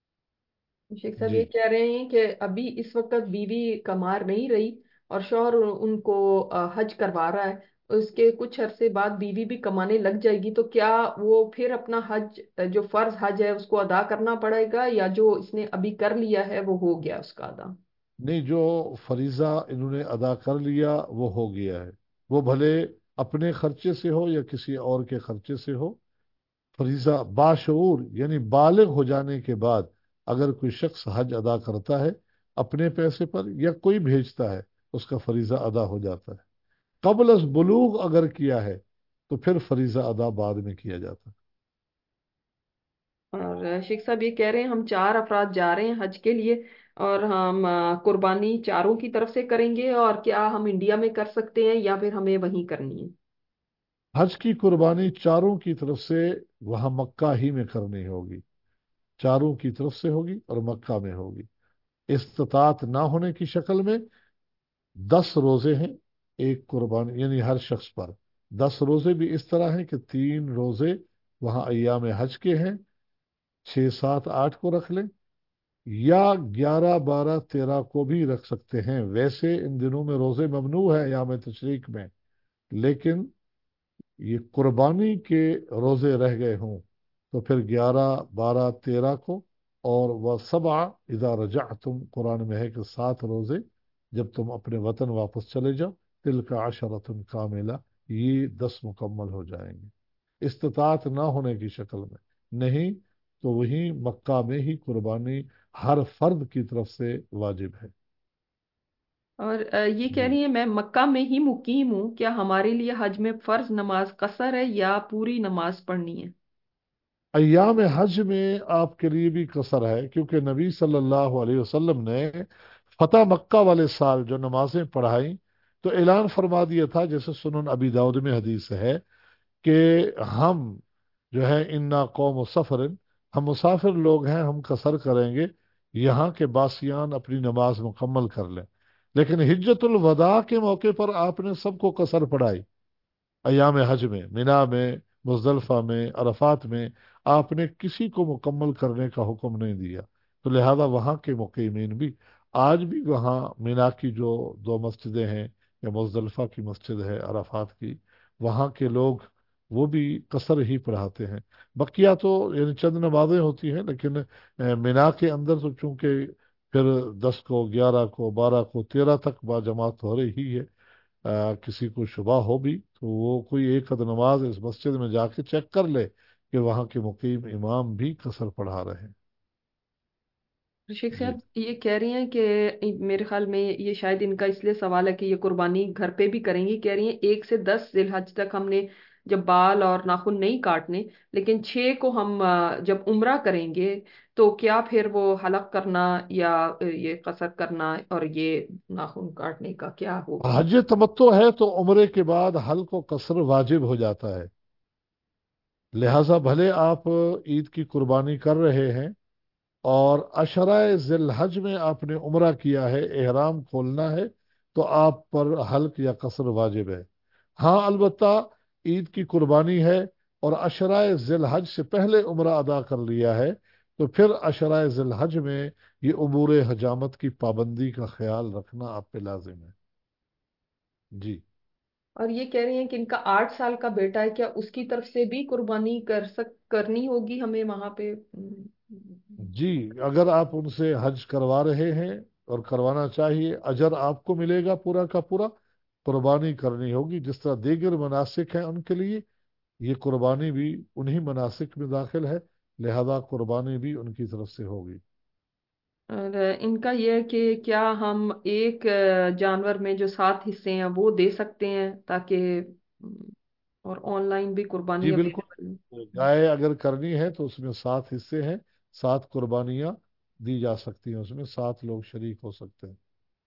शेख साहब ये जी, कह रहे हैं कि अभी इस वक्त बीवी कमा नहीं रही और शौहर उनको हज करवा रहा है। उसके कुछ अरसे बाद बीवी भी कमाने लग जाएगी, तो क्या वो फिर अपना हज, जो फर्ज हज है, उसको अदा करना पड़ेगा, या जो इसने अभी कर लिया है वो हो गया उसका अदा। نہیں، جو فریضہ انہوں نے ادا کر لیا وہ ہو گیا ہے، وہ بھلے اپنے خرچے سے ہو یا کسی اور کے خرچے سے ہو۔ فریضہ باشعور یعنی بالغ ہو جانے کے بعد اگر کوئی شخص حج ادا کرتا ہے اپنے پیسے پر یا کوئی بھیجتا ہے، اس کا فریضہ ادا ہو جاتا ہے۔ قبل از بلوغ اگر کیا ہے تو پھر فریضہ ادا بعد میں کیا جاتا ہے۔ اور شیخ صاحب یہ کہہ رہے ہیں ہم 4 افراد جا رہے ہیں حج کے لیے، اور ہم قربانی چاروں کی طرف سے کریں گے، اور کیا ہم انڈیا میں کر سکتے ہیں یا پھر ہمیں وہیں کرنی ہے؟ حج کی قربانی چاروں کی طرف سے وہاں مکہ ہی میں کرنی ہوگی، چاروں کی طرف سے ہوگی اور مکہ میں ہوگی۔ استطاعت نہ ہونے کی شکل میں 10 روزے ہیں ایک قربانی، یعنی ہر شخص پر 10 روزے بھی اس طرح ہیں کہ 3 روزے وہاں ایام حج کے ہیں، 6 7 8 کو رکھ لیں، یا 11 12 13 کو بھی رکھ سکتے ہیں۔ ویسے ان دنوں میں روزے ممنوع ہے ایام تشریق میں، لیکن یہ قربانی کے روزے رہ گئے ہوں تو پھر 11 12 13 کو، اور وہ سبع اذا رجعتم قرآن میں ہے کہ 7 روزے جب تم اپنے وطن واپس چلے جاؤ، تل کا عشرۃ کاملہ، یہ 10 مکمل ہو جائیں گے استطاعت نہ ہونے کی شکل میں۔ نہیں تو وہی مکہ میں ہی قربانی ہر فرد کی طرف سے واجب ہے۔ اور یہ کہہ جی، رہی ہیں میں مکہ میں ہی مقیم ہوں، کیا ہمارے لیے حج میں فرض نماز قصر ہے یا پوری نماز پڑھنی ہے؟ ایام حج میں آپ کے لیے بھی قصر ہے، کیونکہ نبی صلی اللہ علیہ وسلم نے فتح مکہ والے سال جو نمازیں پڑھائیں تو اعلان فرما دیا تھا، جیسے سنن ابی داؤد میں حدیث ہے کہ ہم جو ہے انا قوم سفر، ہم مسافر لوگ ہیں، ہم قصر کریں گے، یہاں کے باسیان اپنی نماز مکمل کر لیں۔ لیکن حجت الوداع کے موقع پر آپ نے سب کو قصر پڑھائی، ایام حج میں مینا میں، مزدلفہ میں، عرفات میں آپ نے کسی کو مکمل کرنے کا حکم نہیں دیا۔ تو لہذا وہاں کے مقیمین بھی آج بھی وہاں مینا کی جو 2 مسجدیں ہیں یا مزدلفہ کی مسجد ہے، عرفات کی، وہاں کے لوگ وہ بھی قصر ہی پڑھاتے ہیں۔ بقیہ تو یعنی چند نمازیں ہوتی ہیں، لیکن مینا کے اندر تو چونکہ پھر 10 کو 11 کو 12 کو 13 تک با جماعت ہو رہی ہے، کسی کو شبہ ہو بھی تو وہ کوئی ایک آدھ نماز اس مسجد میں جا کے چیک کر لے کہ وہاں کے مقیم امام بھی قصر پڑھا رہے ہیں۔ شیخ جی، صاحب یہ کہہ رہی ہیں کہ میرے خیال میں یہ شاید ان کا اس لیے سوال ہے کہ یہ قربانی گھر پہ بھی کریں گی، کہہ رہی ہیں 1 سے 10 ذی الحج تک ہم نے جب بال اور ناخن نہیں کاٹنے، لیکن 6 کو ہم جب عمرہ کریں گے تو کیا پھر وہ حلق کرنا یا یہ قصر کرنا اور یہ ناخن کاٹنے کا کیا ہوگا؟ حج تمتع ہے تو عمرے کے بعد حلق و قصر واجب ہو جاتا ہے، لہذا بھلے آپ عید کی قربانی کر رہے ہیں اور عشرہ ذی الحج میں آپ نے عمرہ کیا ہے، احرام کھولنا ہے، تو آپ پر حلق یا قصر واجب ہے۔ ہاں البتہ عید کی قربانی ہے اور عشرہ ذی الحج سے پہلے عمرہ ادا کر لیا ہے تو پھر عشرہ ذی الحج میں یہ امور حجامت کی پابندی کا خیال رکھنا آپ پہ لازم ہے۔ جی، اور یہ کہہ رہی ہیں کہ ان کا 8 سال کا بیٹا ہے، کیا اس کی طرف سے بھی قربانی کرنی ہوگی ہمیں وہاں پہ؟ جی، اگر آپ ان سے حج کروا رہے ہیں اور کروانا چاہیے، اجر آپ کو ملے گا پورا کا پورا، قربانی کرنی ہوگی جس طرح دیگر مناسک ہیں ان کے لیے، یہ قربانی بھی انہی مناسک میں داخل ہے، لہذا قربانی بھی ان کی طرف سے ہوگی۔ اور ان کا یہ ہے کہ کیا ہم ایک جانور میں جو 7 حصے ہیں وہ دے سکتے ہیں تاکہ اور آن لائن بھی جی قربانی بالکل، اویلیبل ہے؟ گائے اگر کرنی ہے تو اس میں 7 حصے ہیں، 7 قربانیاں دی جا سکتی ہیں، اس میں 7 لوگ شریک ہو سکتے ہیں۔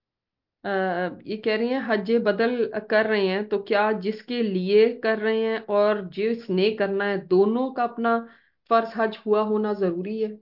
یہ کہہ رہی ہیں حج بدل کر رہے ہیں تو کیا جس کے لیے کر رہے ہیں اور جس نے کرنا ہے دونوں کا اپنا فرض حج ہوا ہونا ضروری ہے؟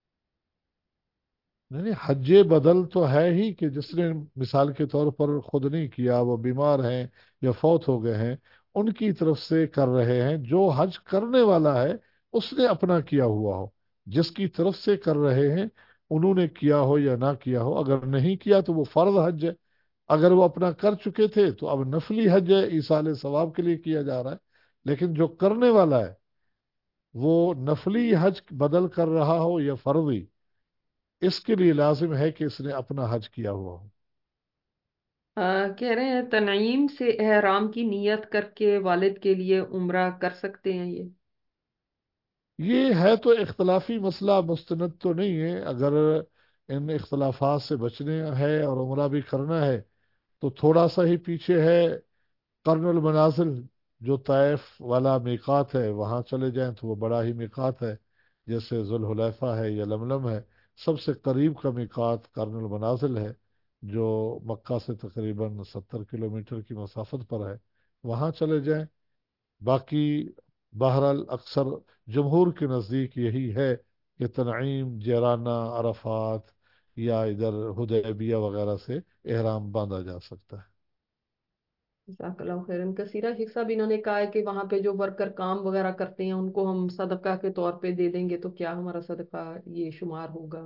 نہیں نہیں، حج بدل تو ہے ہی کہ جس نے مثال کے طور پر خود نہیں کیا، وہ بیمار ہیں یا فوت ہو گئے ہیں، ان کی طرف سے کر رہے ہیں۔ جو حج کرنے والا ہے اس نے اپنا کیا ہوا ہو، جس کی طرف سے کر رہے ہیں انہوں نے کیا ہو یا نہ کیا ہو، اگر نہیں کیا تو وہ فرض حج ہے، اگر وہ اپنا کر چکے تھے تو اب نفلی حج ہے، ایصال ثواب کے لیے کیا جا رہا ہے۔ لیکن جو کرنے والا ہے وہ نفلی حج بدل کر رہا ہو یا فرضی، اس کے لیے لازم ہے کہ اس نے اپنا حج کیا ہوا ہو۔ کہہ رہے ہیں تنعیم سے احرام کی نیت کر کے والد کے لیے عمرہ کر سکتے ہیں یہ؟ یہ ہے تو اختلافی مسئلہ، مستند تو نہیں ہے۔ اگر ان اختلافات سے بچنے ہے اور عمرہ بھی کرنا ہے تو تھوڑا سا ہی پیچھے ہے قرن المنازل، جو طائف والا میقات ہے، وہاں چلے جائیں تو وہ بڑا ہی میقات ہے، جیسے ذوالحلیفہ ہے یا لملم ہے۔ سب سے قریب کا میقات قرن المنازل ہے، جو مکہ سے تقریباً 70 کلومیٹر کی مسافت پر ہے، وہاں چلے جائیں۔ باقی بہرحال اکثر جمہور کے نزدیک یہی ہے کہ تنعیم، جیرانہ، عرفات یا ادھر حدیبیہ وغیرہ سے احرام باندھا جا سکتا ہے۔ جزاک اللہ خیرن کثیرہ۔ شیخ صاحب انہوں نے کہا ہے کہ وہاں پہ جو ورکر کام وغیرہ کرتے ہیں ان کو ہم صدقہ کے طور پہ دے دیں گے تو کیا ہمارا صدقہ یہ شمار ہوگا؟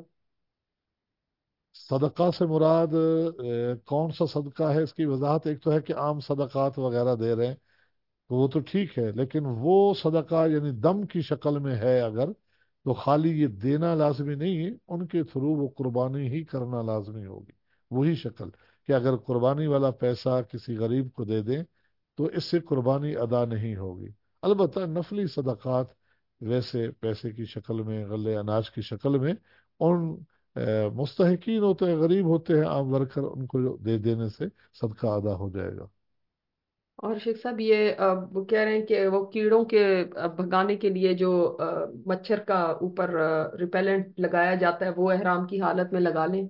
صدقہ سے مراد کون سا صدقہ ہے، اس کی وضاحت ایک تو ہے کہ عام صدقات وغیرہ دے رہے ہیں تو وہ تو ٹھیک ہے، لیکن وہ صدقہ یعنی دم کی شکل میں ہے اگر، تو خالی یہ دینا لازمی نہیں ہے، ان کے تھرو وہ قربانی ہی کرنا لازمی ہوگی۔ وہی شکل کہ اگر قربانی والا پیسہ کسی غریب کو دے دیں تو اس سے قربانی ادا نہیں ہوگی۔ البتہ نفلی صدقات ویسے پیسے کی شکل میں، غلے اناج کی شکل میں، ان مستحقین ہوتے ہیں، غریب ہوتے ہیں، عام ورکر، ان کو دے دینے سے صدقہ ادا ہو جائے گا۔ اور شیخ صاحب یہ وہ کہہ رہے ہیں کہ وہ کیڑوں کے بھگانے کے لیے جو مچھر کا اوپر ریپیلنٹ لگایا جاتا ہے وہ احرام کی حالت میں لگا لیں؟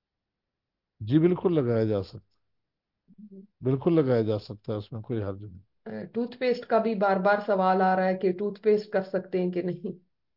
جی بالکل لگایا جا سکتا، بالکل لگایا جا سکتا ہے، اس میں کوئی حرج نہیں۔ ٹوتھ پیسٹ کا بھی بار بار سوال آ رہا ہے کہ ٹوتھ پیسٹ کر سکتے ہیں کہ نہیں؟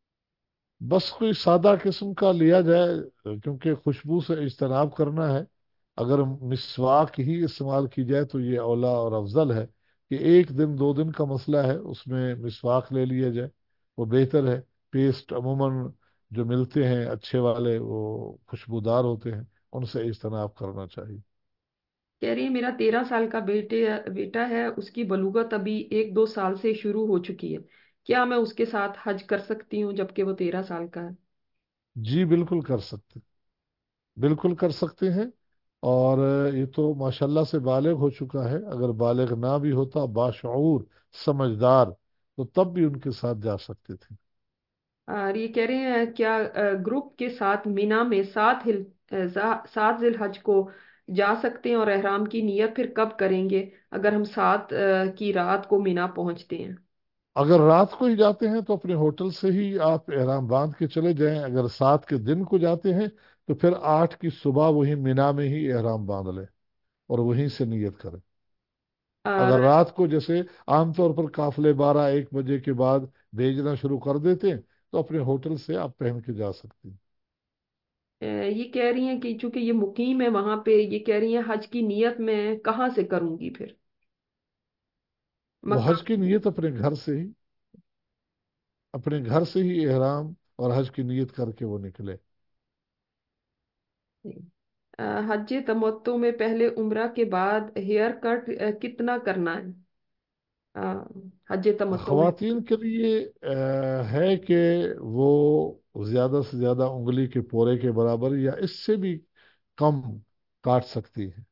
بس کوئی سادہ قسم کا لیا جائے، کیونکہ خوشبو سے اجتناب کرنا ہے۔ اگر مسواک ہی استعمال کی جائے تو یہ اولا اور افضل ہے کہ ایک دن دو دن کا مسئلہ ہے اس میں مسواک لے لیا جائے، وہ بہتر ہے۔ پیسٹ عموماً جو ملتے ہیں اچھے والے وہ خوشبودار ہوتے ہیں، ان سے اجتناب کرنا چاہیے۔ کہہ رہی ہے میرا 13 سال کا بیٹا ہے، اس کی بلوغت ابھی 1 2 سال سے شروع ہو چکی ہے، کیا میں اس کے ساتھ حج کر سکتی ہوں جبکہ وہ 13 سال کا ہے؟ جی بالکل کر سکتے، بالکل کر سکتے ہیں۔ اور یہ تو ماشاءاللہ سے بالغ ہو چکا ہے، اگر بالغ نہ بھی ہوتا، باشعور، سمجھدار، تو تب بھی ان کے ساتھ جا سکتے تھے۔ اور یہ کہہ رہے ہیں کیا گروپ کے ساتھ مینا میں 7 ذی الحج کو جا سکتے ہیں، اور احرام کی نیت پھر کب کریں گے اگر ہم 7 کی رات کو مینا پہنچتے ہیں؟ اگر رات کو ہی جاتے ہیں تو اپنے ہوٹل سے ہی آپ احرام باندھ کے چلے جائیں، اگر 7 کے دن کو جاتے ہیں تو پھر 8 کی صبح وہی مینا میں ہی احرام باندھ لیں اور وہیں سے نیت کریں۔ اور اگر رات کو جیسے عام طور پر قافلے 12 1 بجے کے بعد بھیجنا شروع کر دیتے ہیں تو اپنے ہوٹل سے آپ پہن کے جا سکتے ہیں۔ یہ کہہ رہی ہیں کہ چونکہ یہ مقیم ہے وہاں پہ، یہ کہہ رہی ہیں حج کی نیت میں کہاں سے کروں گی پھر؟ وہ مکہ حج کی نیت اپنے گھر سے ہی، اپنے گھر سے ہی احرام اور حج کی نیت کر کے وہ نکلے۔ میں؟ حج تمتع میں پہلے عمرہ کے بعد ہیئر کٹ کتنا کرنا ہے؟ حج تمتع میں؟ خواتین کے لیے ہے کہ وہ زیادہ سے زیادہ انگلی کے پورے کے برابر یا اس سے بھی کم کاٹ سکتی ہے۔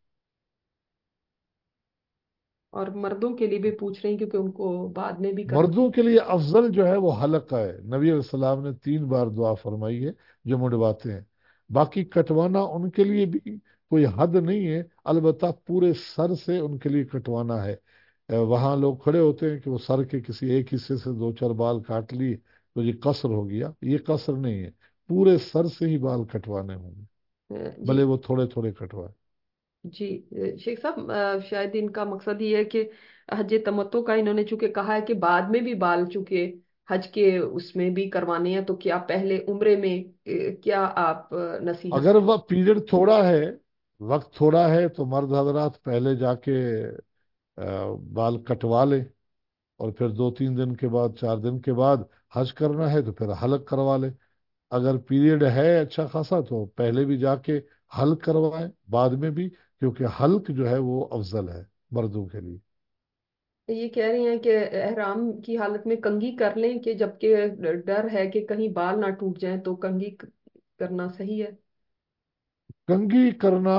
اور مردوں کے لیے بھی پوچھ رہی ہیں کیونکہ ان کو بعد میں بھی کرنا؟ مردوں کے لیے افضل جو ہے وہ حلق کا ہے، نبی علیہ السلام نے 3 بار دعا فرمائی ہے جو مڈواتے ہیں۔ باقی کٹوانا ان کے لیے بھی کوئی حد نہیں ہے، البتہ پورے سر سے ان کے لیے کٹوانا ہے۔ وہاں لوگ کھڑے ہوتے ہیں کہ وہ سر کے کسی ایک حصے سے 2 4 بال کاٹ لیے تو یہ قصر ہو گیا، یہ قصر نہیں ہے، پورے سر سے ہی بال کٹوانے ہوں گے، جی بھلے وہ تھوڑے تھوڑے کٹوائے۔ جی شیخ صاحب شاید ان کا مقصد یہ ہے کہ حج تمتع کا انہوں نے چونکہ کہا ہے کہ بعد میں بھی بال چونکہ حج کے اس میں بھی کروانے ہیں، تو کیا پہلے عمرے میں کیا آپ نصیحت؟ اگر وہ پیریڈ تھوڑا ہے، وقت تھوڑا ہے، تو مرد حضرات پہلے جا کے بال کٹوا لیں، اور پھر 2 3 دن کے بعد، 4 دن کے بعد حج کرنا ہے تو پھر حلق کروا لیں۔ اگر پیریڈ ہے اچھا خاصا تو پہلے بھی جا کے حلق کروائیں، بعد میں بھی، کیونکہ حلق جو ہے وہ افضل ہے مردوں کے لیے۔ یہ کہہ رہی ہیں کہ احرام کی حالت میں کنگھی کر لیں کہ جبکہ ڈر ہے کہ کہیں بال نہ ٹوٹ جائیں تو کنگھی करना सही है? कंघी करना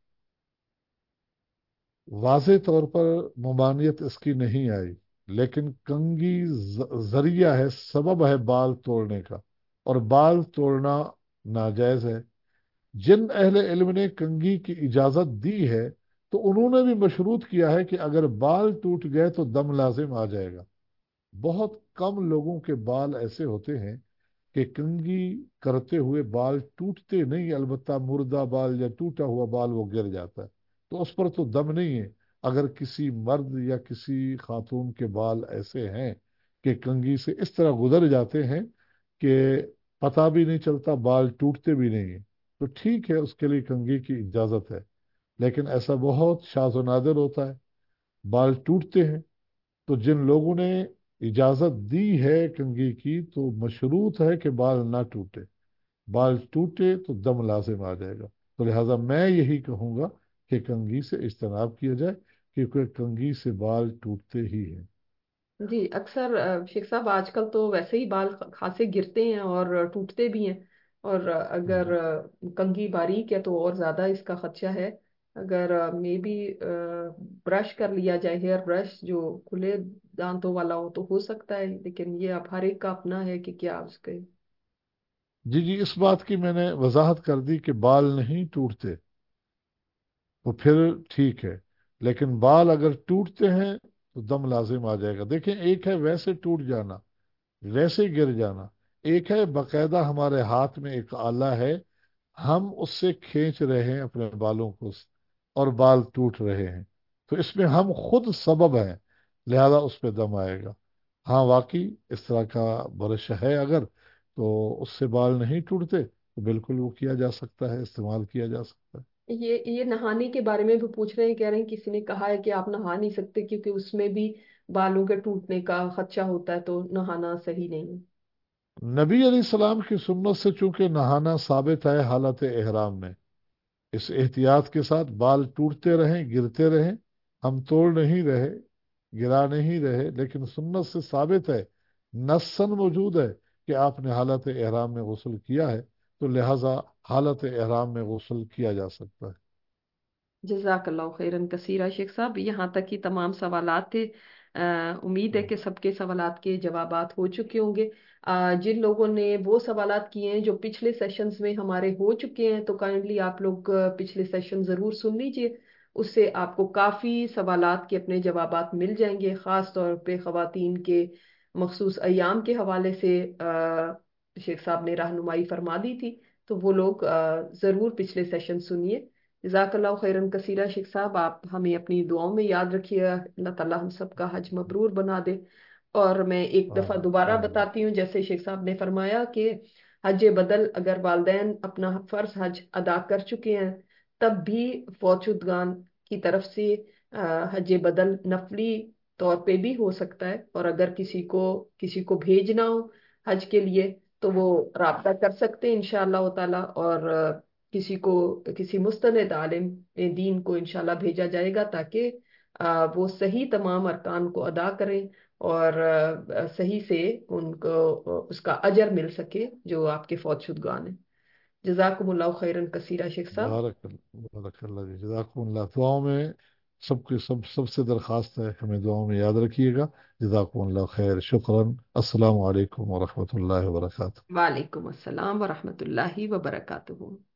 वाज़े तौर पर ममानियत इसकी नहीं आई, लेकिन कंघी जरिया है, सबब है बाल तोड़ने का, और बाल तोड़ना नाजायज है। जिन अहले इल्म ने कंघी की इजाजत दी है, तो उन्होंने भी मशरूत किया है कि अगर बाल टूट गए तो दम लाजिम आ जाएगा। बहुत कम लोगों के बाल ऐसे होते हैं कि कंघी करते हुए बाल टूटते नहीं, अलबत्ता मुर्दा बाल या टूटा हुआ बाल वो गिर जाता है, तो उस पर तो दम नहीं है। अगर किसी मर्द या किसी खातून के बाल ऐसे हैं कि कंघी से इस तरह गुजर जाते हैं कि पता भी नहीं चलता, बाल टूटते भी नहीं है, तो ठीक है, उसके लिए कंघी की इजाजत है। लेकिन ऐसा बहुत शाज़ व नादिर होता है, बाल टूटते हैं। तो जिन लोगों ने इजाजत दी है कंघी की, तो मशरूत है कि बाल ना टूटे। बाल टूटे तो दम लाजिम आ जाएगा। तो लिहाजा मैं यही कहूंगा कि कंघी से इज्तनाब किया जाए, क्योंकि कंघी से बाल टूटते ही हैं। जी, अक्सर शेख साहब आजकल तो वैसे ही बाल खासे गिरते हैं और टूटते भी हैं। और अगर जी कंघी बारीक है तो और ज्यादा इसका खदशा है। अगर मे बी ब्रश कर लिया जाए, हेयर ब्रश जो खुले दांतों वाला हो, तो हो सकता है। लेकिन ये अब हर एक का अपना है कि क्या उसके। जी जी, इस बात की मैंने वजाहत कर दी कि बाल नहीं टूटते, तो फिर ठीक है। लेकिन बाल अगर टूटते हैं तो दम लाजिम आ जाएगा। देखें, एक है वैसे टूट जाना, वैसे गिर जाना, एक है बकायदा हमारे हाथ में एक आला है, हम उससे खींच रहे हैं अपने बालों को, और बाल टूट रहे हैं, तो इसमें हम खुद सबब हैं, लिहाजा उस पर दम आएगा। हाँ वाकई इस तरह का बरश है अगर, तो उससे बाल नहीं टूटते, तो बिल्कुल वो किया जा सकता है, इस्तेमाल किया जा सकता है। ये नहाने के बारे में भी पूछ रहे हैं, कह रहे हैं किसी ने कहा है कि आप नहा नहीं सकते क्योंकि उसमें भी बालों के टूटने का खदशा होता है, तो नहाना सही नहीं है। नबी अलैहिस्सलाम की सुन्नत से चूंकि नहाना साबित है हालत एहराम में, इस एहतियात के साथ बाल टूटते रहें, गिरते रहें, हम तोड़ नहीं रहे, गिरा नहीं रहे, लेकिन सुन्नत से साबित है, नस्सन मौजूद है कि आपने हालत एहराम में गुस्ल किया है, तो लिहाजा हालत एहराम में गुस्ल किया जा सकता है। जज़ाकल्लाह खैरन कसीरा शेख साहब, यहाँ तक की तमाम सवालात थे। उम्मीद है कि सबके सवालात के जवाबात हो चुके होंगे। जिन लोगों ने वो सवालात किए हैं जो पिछले सेशंस में हमारे हो चुके हैं, तो काइंडली आप लोग पिछले सेशन ज़रूर सुन लीजिए। उससे आपको काफ़ी सवालात के अपने जवाबात मिल जाएंगे। ख़ास तौर पे ख़वातीन के मखसूस अय्याम के हवाले से शेख साहब ने रहनुमाई फरमा दी थी। तो वो लोग ज़रूर पिछले सेशन सुनिए। जज़ाकल्लाह खैरन कसीरा शेख साहब, आप हमें अपनी दुआओं में याद रखिएगा। अल्लाह ताला हम सबका हज मबरूर बना दे। और मैं एक दफ़ा आमीन दोबारा आमीन। बताती हूँ, जैसे शेख साहब ने फरमाया कि हज बदल अगर वालदैन अपना फ़र्ज हज अदा कर चुके हैं, तब भी फौतशुदगान की तरफ से हज बदल नफली तौर पे भी हो सकता है। और अगर किसी को भेजना हो हज के लिए, तो वो राब्ता कर सकते हैं इंशाअल्लाह ताला। और किसी मुस्तनद आलिम दीन को इंशाल्लाह भेजा जाएगा, ताकि वो सही तमाम अरकान को अदा करें और सही से उनको उसका अजर मिल सके जो आपके फौतशुदगान हैं। जज़ाकुमुल्लाह खैरन कसीरा शेख साहब। बारक बारक अल्लाह जी, जज़ाकुमुल्लाह। दुआओं में सबके सबसे दरखास्त है, हमें दुआओं में याद रखिएगा। जज़ाकुमुल्लाह खैर, शुक्रन। अस्सलाम वालेकुम व रहमतुल्लाहि व बरकातहू। वालेकुम अस्सलाम व रहमतुल्लाहि व बरकातुहू।